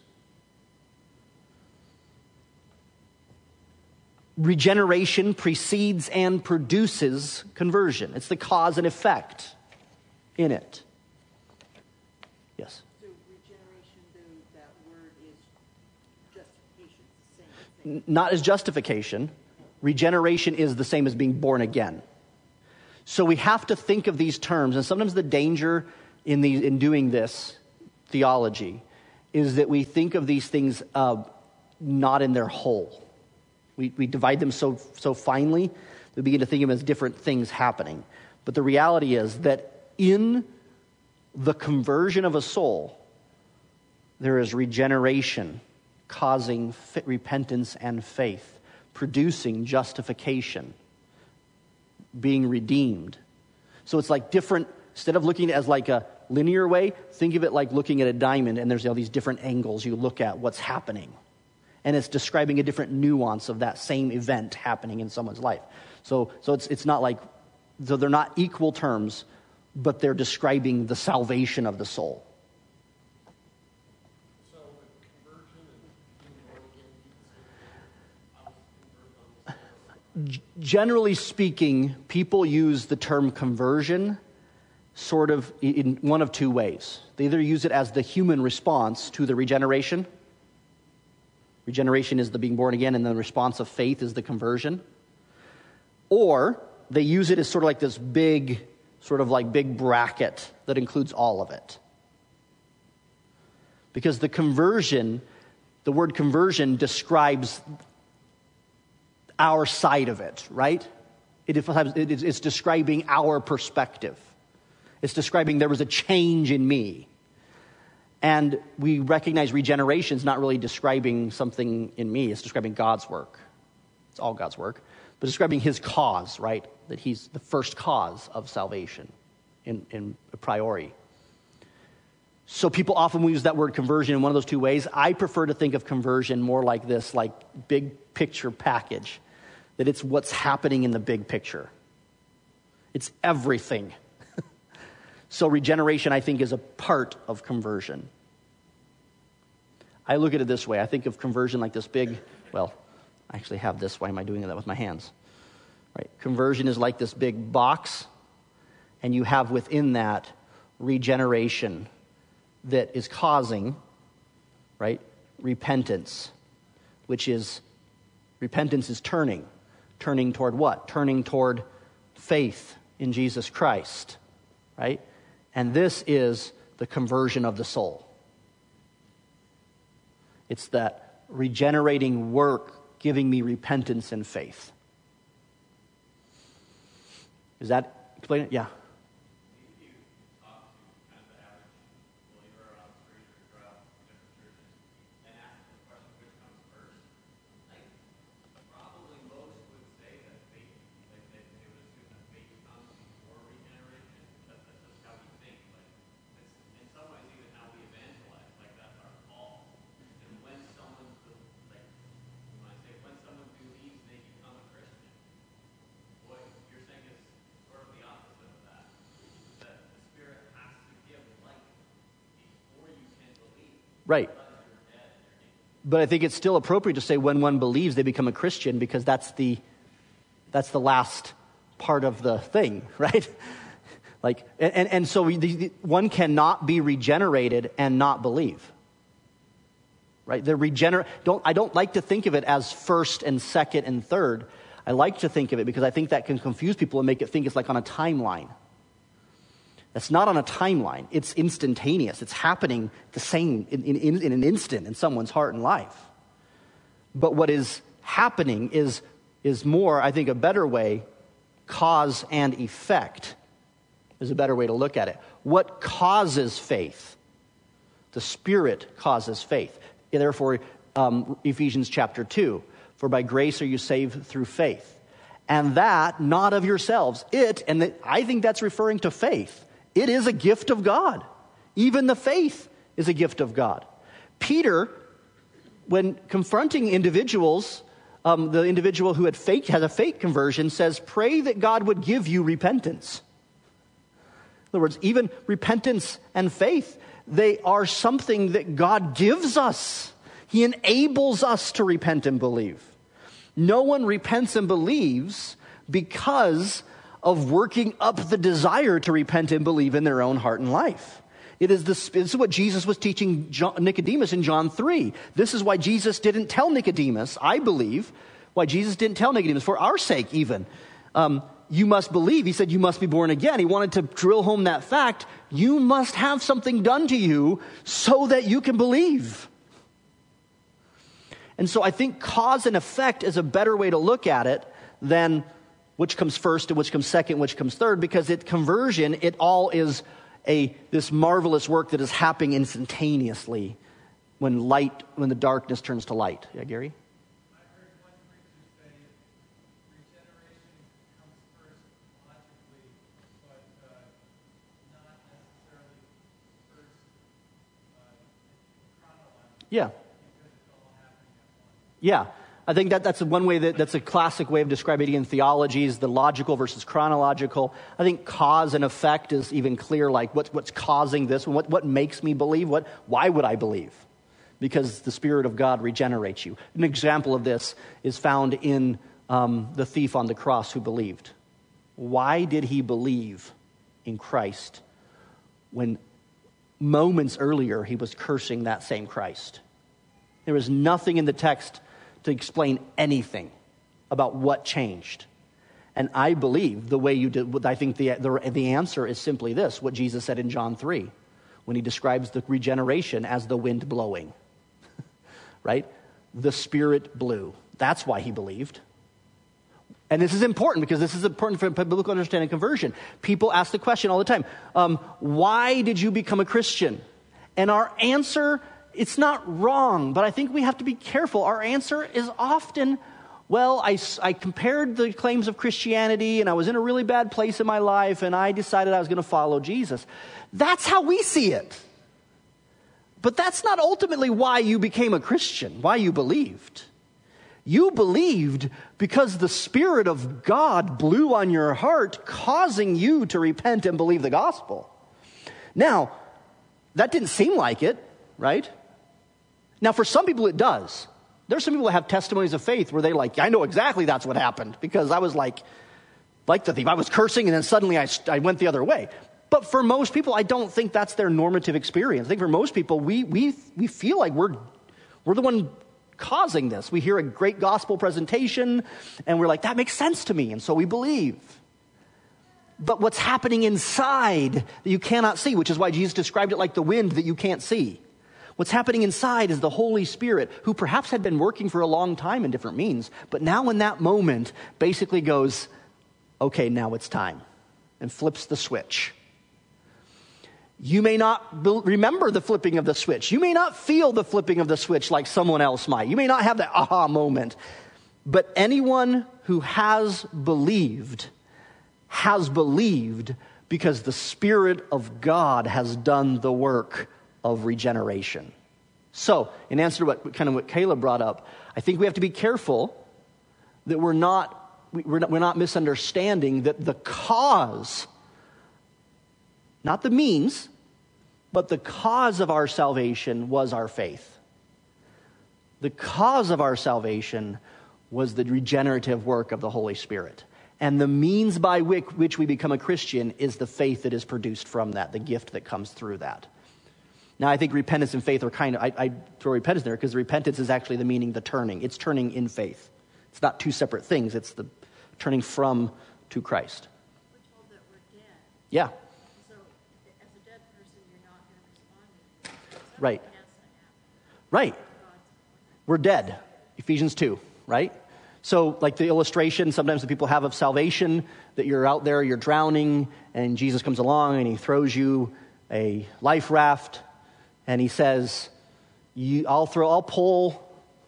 S1: Regeneration precedes and produces conversion. It's the cause and effect in it. Yes?
S2: So regeneration, though, that word is justification. It's the same thing.
S1: Not as justification. Regeneration is the same as being born again. So we have to think of these terms, and sometimes the danger in these in doing this theology is that we think of these things uh, not in their whole. We we divide them so so finely that we begin to think of them as different things happening. But the reality is that in the conversion of a soul, there is regeneration causing fit repentance and faith, producing justification, being redeemed. So it's like different, instead of looking at it as like a linear way, think of it like looking at a diamond and there's all these different angles you look at what's happening. And it's describing a different nuance of that same event happening in someone's life. So so it's it's not like, so they're not equal terms, but they're describing the salvation of the soul.
S3: So conversion and being born again.
S1: Generally speaking, people use the term conversion sort of in one of two ways. They either use it as the human response to the regeneration. Regeneration is the being born again, and the response of faith is the conversion. Or they use it as sort of like this big, sort of like big bracket that includes all of it. Because the conversion, the word conversion describes our side of it, right? It, it's describing our perspective. It's describing there was a change in me. And we recognize regeneration is not really describing something in me. It's describing God's work. It's all God's work. But describing his cause, right? That he's the first cause of salvation in, in a priori. So people often use that word conversion in one of those two ways. I prefer to think of conversion more like this, like big picture package. That it's what's happening in the big picture. It's everything. So regeneration, I think, is a part of conversion. I look at it this way. I think of conversion like this big, well, I actually have this. Why am I doing that with my hands? Right. Conversion is like this big box, and you have within that regeneration that is causing, right, repentance, which is, repentance is turning. Turning toward what? Turning toward faith in Jesus Christ, right? And this is the conversion of the soul. It's that regenerating work giving me repentance and faith. Is that explain it? Yeah. Right. But I think it's still appropriate to say when one believes they become a Christian, because that's the that's the last part of the thing, right? Like, and, and so we, the, one cannot be regenerated and not believe. Right? The regenerate don't I don't like to think of it as first and second and third. I like to think of it because I think that can confuse people and make it think it's like on a timeline. It's not on a timeline. It's instantaneous. It's happening the same in, in, in an instant in someone's heart and life. But what is happening is, is more, I think, a better way, cause and effect is a better way to look at it. What causes faith? The Spirit causes faith. And therefore, um, Ephesians chapter two, for by grace are you saved through faith. And that, not of yourselves. It, and the, I think that's referring to faith. It is a gift of God. Even the faith is a gift of God. Peter, when confronting individuals, um, the individual who had fake, has a fake conversion, says, pray that God would give you repentance. In other words, even repentance and faith, they are something that God gives us. He enables us to repent and believe. No one repents and believes because of working up the desire to repent and believe in their own heart and life. It is this, this is what Jesus was teaching John, Nicodemus in John three. This is why Jesus didn't tell Nicodemus, I believe, why Jesus didn't tell Nicodemus, for our sake even, um, you must believe. He said you must be born again. He wanted to drill home that fact. You must have something done to you so that you can believe. And so I think cause and effect is a better way to look at it than which comes first and which comes second, which comes third, because it conversion, it all is a this marvelous work that is happening instantaneously when light, when the darkness turns to light. Yeah, Gary?
S3: I heard one preacher say regeneration comes first logically, but uh, not necessarily first uh, chronologically.
S1: Yeah.
S3: Because it's all happening at once.
S1: Yeah. I think that that's one way that that's a classic way of describing it in theology is the logical versus chronological. I think cause and effect is even clear, like what's what's causing this, what what makes me believe, what why would I believe? Because the Spirit of God regenerates you. An example of this is found in um, the thief on the cross who believed. Why did he believe in Christ when moments earlier he was cursing that same Christ? There was nothing in the text to explain anything about what changed. And I believe the way you did, I think the, the, the answer is simply this, what Jesus said in John three, when he describes the regeneration as the wind blowing, right? The Spirit blew. That's why he believed. And this is important because this is important for biblical understanding conversion. People ask the question all the time, um, why did you become a Christian? And our answer, it's not wrong, but I think we have to be careful. Our answer is often, well, I, I compared the claims of Christianity and I was in a really bad place in my life and I decided I was going to follow Jesus. That's how we see it. But that's not ultimately why you became a Christian, why you believed. You believed because the Spirit of God blew on your heart, causing you to repent and believe the gospel. Now, that didn't seem like it, right? Now, for some people, it does. There's some people that have testimonies of faith where they're like, I know exactly that's what happened because I was like, like the thief. I was cursing and then suddenly I, I went the other way. But for most people, I don't think that's their normative experience. I think for most people, we we we feel like we're we're the one causing this. We hear a great gospel presentation and we're like, that makes sense to me. And so we believe. But what's happening inside that you cannot see, which is why Jesus described it like the wind that you can't see. What's happening inside is the Holy Spirit, who perhaps had been working for a long time in different means, but now in that moment basically goes, okay, now it's time, and flips the switch. You may not be- remember the flipping of the switch. You may not feel the flipping of the switch like someone else might. You may not have that aha moment. But anyone who has believed has believed because the Spirit of God has done the work of regeneration. So, in answer to what kind of what Caleb brought up, I think we have to be careful that we're not we're not, we're not misunderstanding that the cause, not the means, but the cause of our salvation was our faith. The cause of our salvation was the regenerative work of the Holy Spirit. And the means by which, which we become a Christian is the faith that is produced from that, the gift that comes through that. Now, I think repentance and faith are kind of, I, I throw repentance there because repentance is actually the meaning, the turning. It's turning in faith. It's not two separate things. It's the turning from to Christ.
S2: We're told that we're dead.
S1: Yeah,
S2: So as a dead person, you're not going to respond to it.
S1: right,
S2: Something has to happen.
S1: right.
S2: God's
S1: We're dead. Ephesians two, right? So like the illustration sometimes that people have of salvation, that you're out there, you're drowning, and Jesus comes along and he throws you a life raft, and he says, you, I'll throw, I'll pull,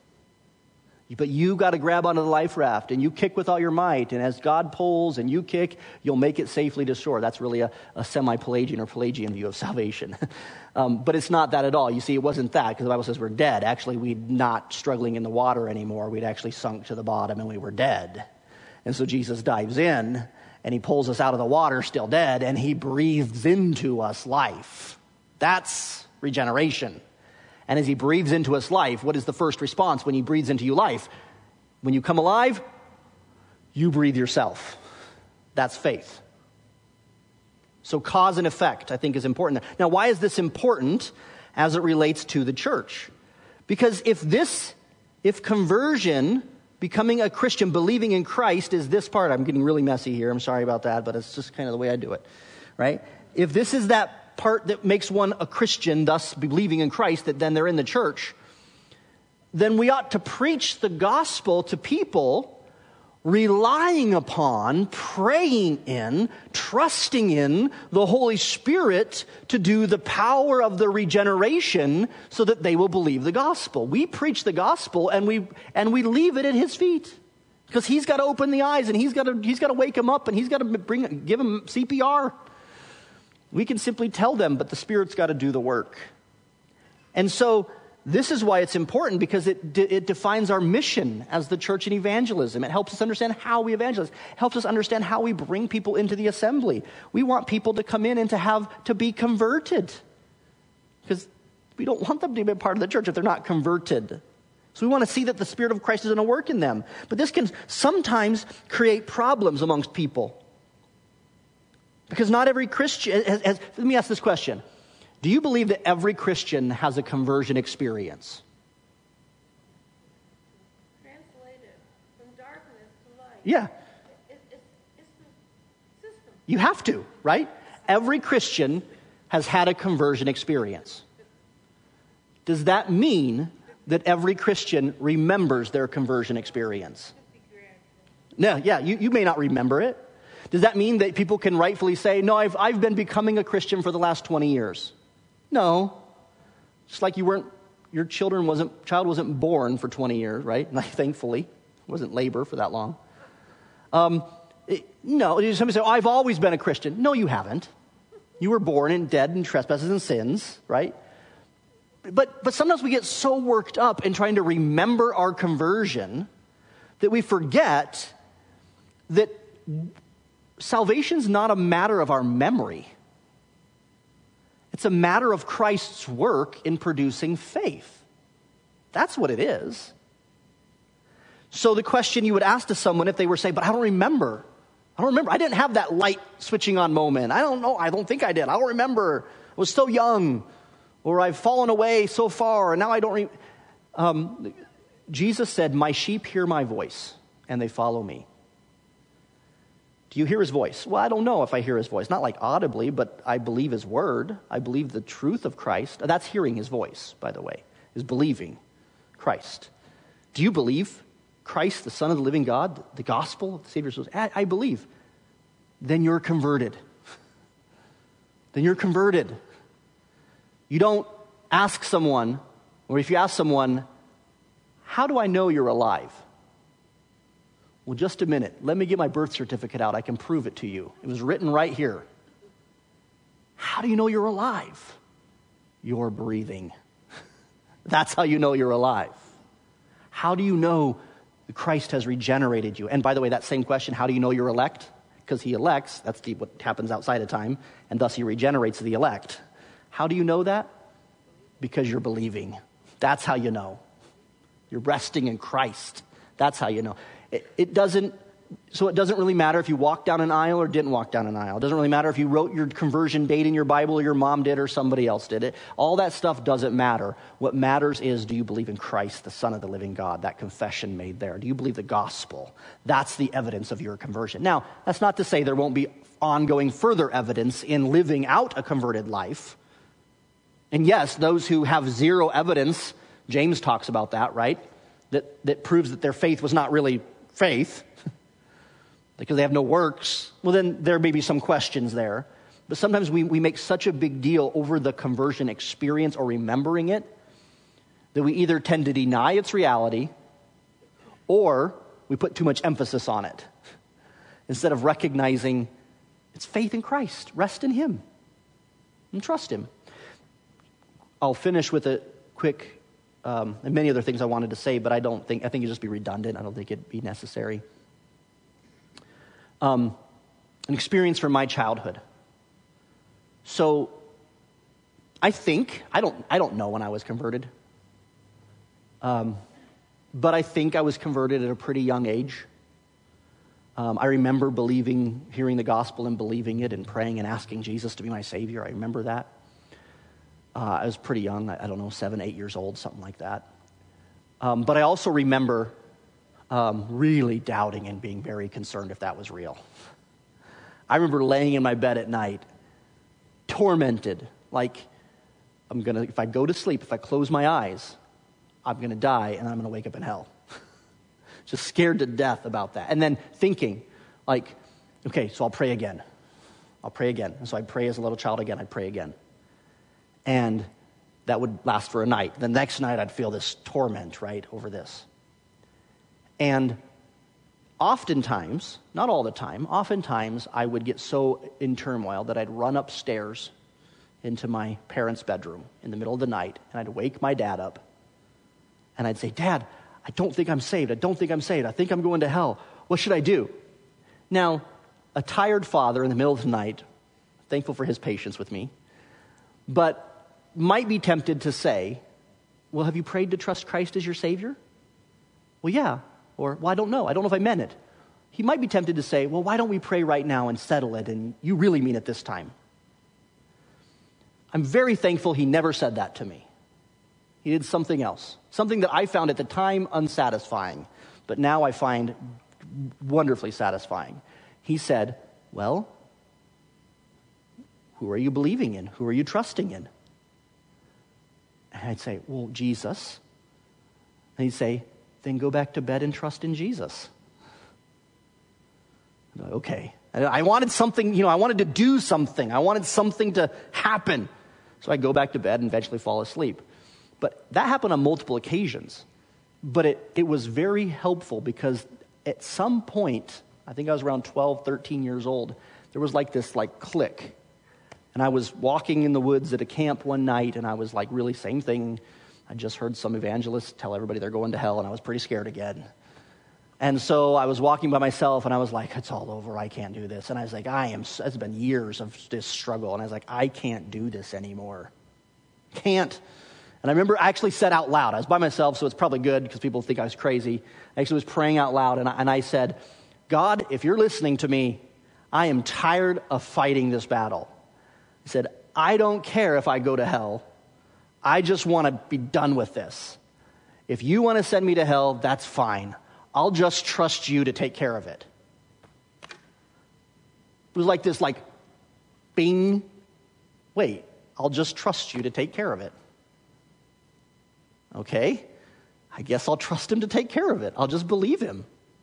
S1: but you got to grab onto the life raft, and you kick with all your might, and as God pulls and you kick, you'll make it safely to shore. That's really a, a semi-Pelagian or Pelagian view of salvation. um, but it's not that at all. You see, it wasn't that, because the Bible says we're dead. Actually, we're not struggling in the water anymore. We'd actually sunk to the bottom, and we were dead. And so Jesus dives in, and he pulls us out of the water, still dead, and he breathes into us life. That's regeneration. And as he breathes into us life, what is the first response when he breathes into you life? When you come alive, you breathe yourself. That's faith. So cause and effect, I think, is important. Now, why is this important as it relates to the church? Because if this, if conversion, becoming a Christian, believing in Christ is this part, I'm getting really messy here, I'm sorry about that, but it's just kind of the way I do it, right? If this is that part that makes one a Christian, thus believing in Christ, that then they're in the church, then we ought to preach the gospel to people relying upon, praying in, trusting in the Holy Spirit to do the power of the regeneration so that they will believe the gospel. We preach the gospel and we and we leave it at his feet because he's got to open the eyes and he's got to he's got to wake them up and he's got to bring give them C P R. We can simply tell them, but the Spirit's got to do the work. And so this is why it's important, because it de- it defines our mission as the church in evangelism. It helps us understand how we evangelize. It helps us understand how we bring people into the assembly. We want people to come in and to have to be converted, because we don't want them to be a part of the church if they're not converted. So we want to see that the Spirit of Christ is going to work in them. But this can sometimes create problems amongst people. Because not every Christian, has, has, let me ask this question. Do you believe that every Christian has a conversion experience?
S2: translated from darkness to light.
S1: Yeah.
S2: It, it, it's the system.
S1: You have to, right? Every Christian has had a conversion experience. Does that mean that every Christian remembers their conversion experience? No, yeah, you, you may not remember it. Does that mean that people can rightfully say, no, I've, I've been becoming a Christian for the last twenty years? No. Just like you weren't, your children wasn't, child wasn't born for twenty years, right? Thankfully. It wasn't labor for that long. Um, it, no, somebody say, oh, I've always been a Christian. No, you haven't. You were born and dead in trespasses and sins, right? But, but sometimes we get so worked up in trying to remember our conversion that we forget that salvation's not a matter of our memory. It's a matter of Christ's work in producing faith. That's what it is. So the question you would ask to someone if they were saying, but I don't remember. I don't remember. I didn't have that light switching on moment. I don't know. I don't think I did. I don't remember. I was so young. Or I've fallen away so far, and now I don't re-. Um, Jesus said, my sheep hear my voice, and they follow me. Do you hear his voice? Well, I don't know if I hear his voice. Not like audibly, but I believe his word. I believe the truth of Christ. That's hearing his voice, by the way, is believing Christ. Do you believe Christ, the Son of the living God, the gospel of the Savior's soul? I, I believe. Then you're converted. Then you're converted. You don't ask someone, or if you ask someone, how do I know you're alive? Well, just a minute. Let me get my birth certificate out. I can prove it to you. It was written right here. How do you know you're alive? You're breathing. That's how you know you're alive. How do you know that Christ has regenerated you? And by the way, that same question, how do you know you're elect? Because he elects, that's the, what happens outside of time, and thus he regenerates the elect. How do you know that? Because you're believing. That's how you know. You're resting in Christ. That's how you know. It, it doesn't, so it doesn't really matter if you walked down an aisle or didn't walk down an aisle. It doesn't really matter if you wrote your conversion date in your Bible or your mom did or somebody else did it. All that stuff doesn't matter. What matters is, do you believe in Christ, the Son of the living God? That confession made there. Do you believe the gospel? That's the evidence of your conversion. Now, that's not to say there won't be ongoing further evidence in living out a converted life. And yes, those who have zero evidence, James talks about that, right? That that proves that their faith was not really faith, because they have no works. Well, then there may be some questions there. But sometimes we, we make such a big deal over the conversion experience or remembering it that we either tend to deny its reality or we put too much emphasis on it instead of recognizing it's faith in Christ. Rest in him and trust him. I'll finish with a quick, um, and many other things I wanted to say, but I don't think, I think it'd just be redundant. I don't think it'd be necessary. Um, an experience from my childhood. So, I think, I don't, I don't know when I was converted. Um, but I think I was converted at a pretty young age. Um, I remember believing, hearing the gospel and believing it and praying and asking Jesus to be my Savior. I remember that. Uh, I was pretty young, I, I don't know, seven, eight years old, something like that. Um, but I also remember um, really doubting and being very concerned if that was real. I remember laying in my bed at night, tormented, like I'm gonna, if I go to sleep, if I close my eyes, I'm gonna die and I'm gonna wake up in hell. Just scared to death about that. And then thinking, like, okay, so I'll pray again. I'll pray again. And so I'd pray as a little child again, I'd pray again. And that would last for a night. The next night I'd feel this torment, right, over this. And oftentimes, not all the time, oftentimes I would get so in turmoil that I'd run upstairs into my parents' bedroom in the middle of the night, and I'd wake my dad up, and I'd say, Dad, I don't think I'm saved. I don't think I'm saved. I think I'm going to hell. What should I do? Now, a tired father in the middle of the night, thankful for his patience with me, but might be tempted to say, well, have you prayed to trust Christ as your Savior? Well, yeah. Or, well, I don't know. I don't know if I meant it. He might be tempted to say, well, why don't we pray right now and settle it, and you really mean it this time? I'm very thankful he never said that to me. He did something else, something that I found at the time unsatisfying, but now I find wonderfully satisfying. He said, well, who are you believing in? Who are you trusting in? And I'd say, well, Jesus. And he'd say, then go back to bed and trust in Jesus. I'm like, okay. I wanted something, you know, I wanted to do something. I wanted something to happen. So I'd go back to bed and eventually fall asleep. But that happened on multiple occasions. But it, it was very helpful because at some point, I think I was around twelve, thirteen years old, there was like this like click. And I was walking in the woods at a camp one night, and I was like, really, same thing. I just heard some evangelists tell everybody they're going to hell, and I was pretty scared again. And so I was walking by myself, and I was like, it's all over. I can't do this. And I was like, I am, it's been years of this struggle. And I was like, I can't do this anymore. Can't. And I remember I actually said out loud, I was by myself, so it's probably good because people think I was crazy. I actually was praying out loud, and I, and I said, God, if you're listening to me, I am tired of fighting this battle. I said, I don't care if I go to hell. I just want to be done with this. If you want to send me to hell, that's fine. I'll just trust you to take care of it. It was like this, like, bing. Wait, I'll just trust you to take care of it. Okay, I guess I'll trust him to take care of it. I'll just believe him.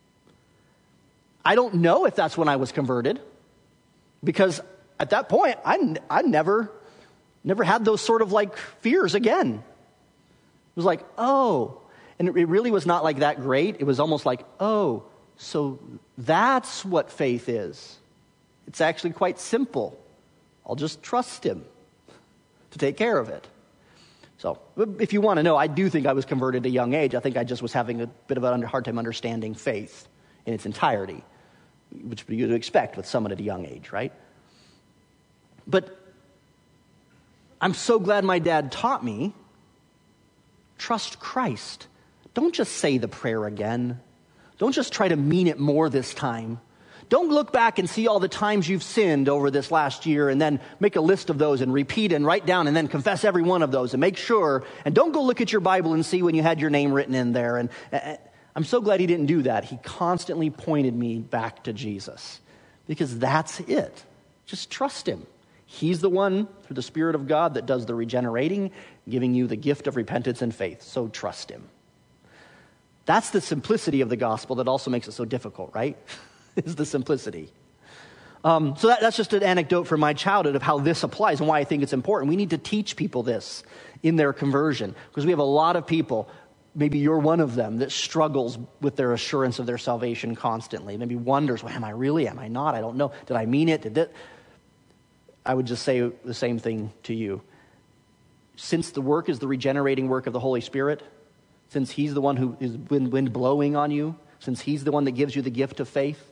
S1: I don't know if that's when I was converted, because at that point, I, I never, never had those sort of like fears again. It was like, oh, and it really was not like that great. It was almost like, oh, so that's what faith is. It's actually quite simple. I'll just trust him to take care of it. So if you want to know, I do think I was converted at a young age. I think I just was having a bit of a hard time understanding faith in its entirety, which you'd expect with someone at a young age, right? But I'm so glad my dad taught me, trust Christ. Don't just say the prayer again. Don't just try to mean it more this time. Don't look back and see all the times you've sinned over this last year and then make a list of those and repeat and write down and then confess every one of those and make sure. And don't go look at your Bible and see when you had your name written in there. And uh, I'm so glad he didn't do that. He constantly pointed me back to Jesus because that's it. Just trust him. He's the one, through the Spirit of God, that does the regenerating, giving you the gift of repentance and faith. So trust him. That's the simplicity of the gospel that also makes it so difficult, right? Is the simplicity. Um, so that, that's just an anecdote from my childhood of how this applies and why I think it's important. We need to teach people this in their conversion because we have a lot of people, maybe you're one of them, that struggles with their assurance of their salvation constantly. Maybe wonders, well, am I really? Am I not? I don't know. Did I mean it? Did it? I would just say the same thing to you. Since the work is the regenerating work of the Holy Spirit, since he's the one who is wind, wind blowing on you, since he's the one that gives you the gift of faith,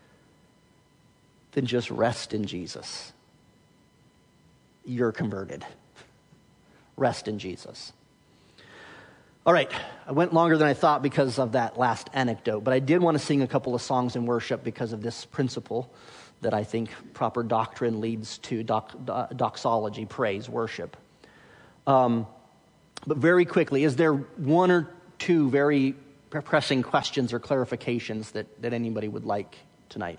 S1: then just rest in Jesus. You're converted. Rest in Jesus. All right, I went longer than I thought because of that last anecdote, but I did want to sing a couple of songs in worship because of this principle that I think proper doctrine leads to, doc, doxology, praise, worship. Um, but very quickly, is there one or two very pressing questions or clarifications that, that anybody would like tonight?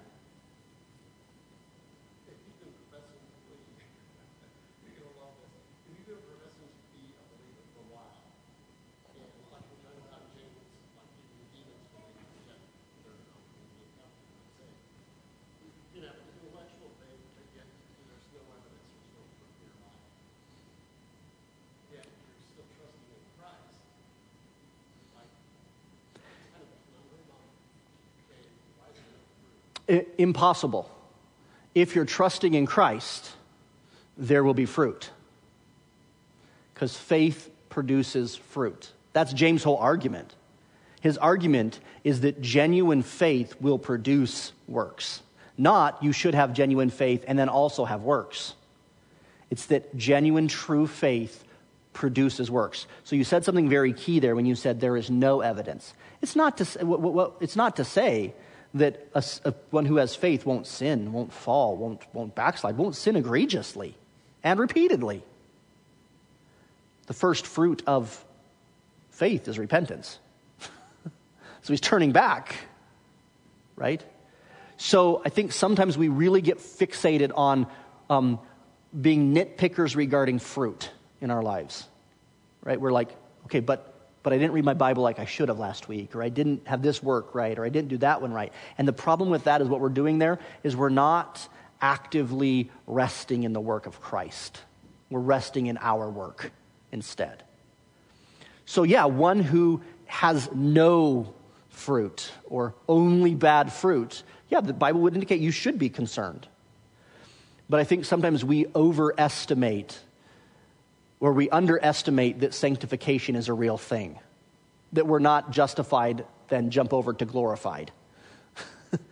S1: Impossible. If you're trusting in Christ, there will be fruit. Because faith produces fruit. That's James' whole argument. His argument is that genuine faith will produce works. Not you should have genuine faith and then also have works. It's that genuine, true faith produces works. So you said something very key there when you said there is no evidence. It's not to, well, it's not to say that a, a, one who has faith won't sin, won't fall, won't, won't backslide, won't sin egregiously and repeatedly. The first fruit of faith is repentance. So he's turning back, right? So I think sometimes we really get fixated on um, being nitpickers regarding fruit in our lives, right? We're like, okay, but but I didn't read my Bible like I should have last week, or I didn't have this work right, or I didn't do that one right. And the problem with that is what we're doing there is we're not actively resting in the work of Christ. We're resting in our work instead. So yeah, one who has no fruit or only bad fruit, yeah, the Bible would indicate you should be concerned. But I think sometimes we overestimate or we underestimate that sanctification is a real thing. That we're not justified, then jump over to glorified.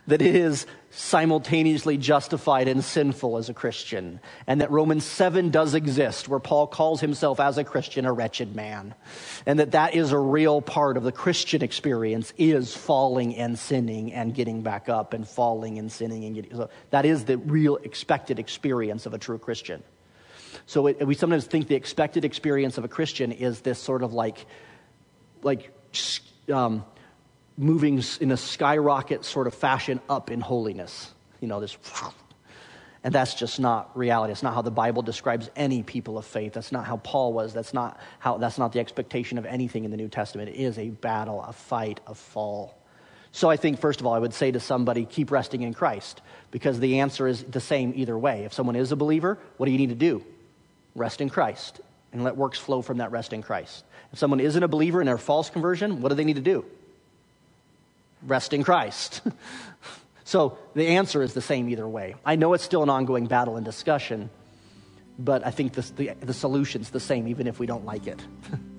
S1: that it is simultaneously justified and sinful as a Christian, and that Romans seven does exist, where Paul calls himself as a Christian a wretched man, and that that is a real part of the Christian experience, is falling and sinning and getting back up, and falling and sinning and getting, so that is the real expected experience of a true Christian. So it, we sometimes think the expected experience of a Christian is this sort of like, like, um, moving in a skyrocket sort of fashion up in holiness. You know, this, and that's just not reality. It's not how the Bible describes any people of faith. That's not how Paul was. That's not how, that's not the expectation of anything in the New Testament. It is a battle, a fight, a fall. So I think, first of all, I would say to somebody, keep resting in Christ, because the answer is the same either way. If someone is a believer, what do you need to do? Rest in Christ, and let works flow from that rest in Christ. If someone isn't a believer in their false conversion, what do they need to do? Rest in Christ. So the answer is the same either way. I know it's still an ongoing battle and discussion, but I think the, the, the solution's the same, even if we don't like it.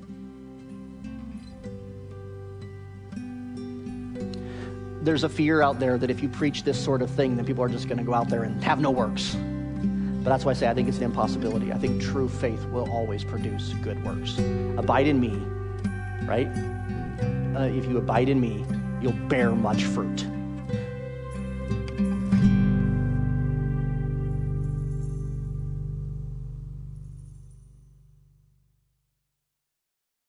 S1: There's a fear out there that if you preach this sort of thing, then people are just going to go out there and have no works. But that's why I say I think it's an impossibility. I think true faith will always produce good works. Abide in me, right? Uh, if you abide in me, you'll bear much fruit.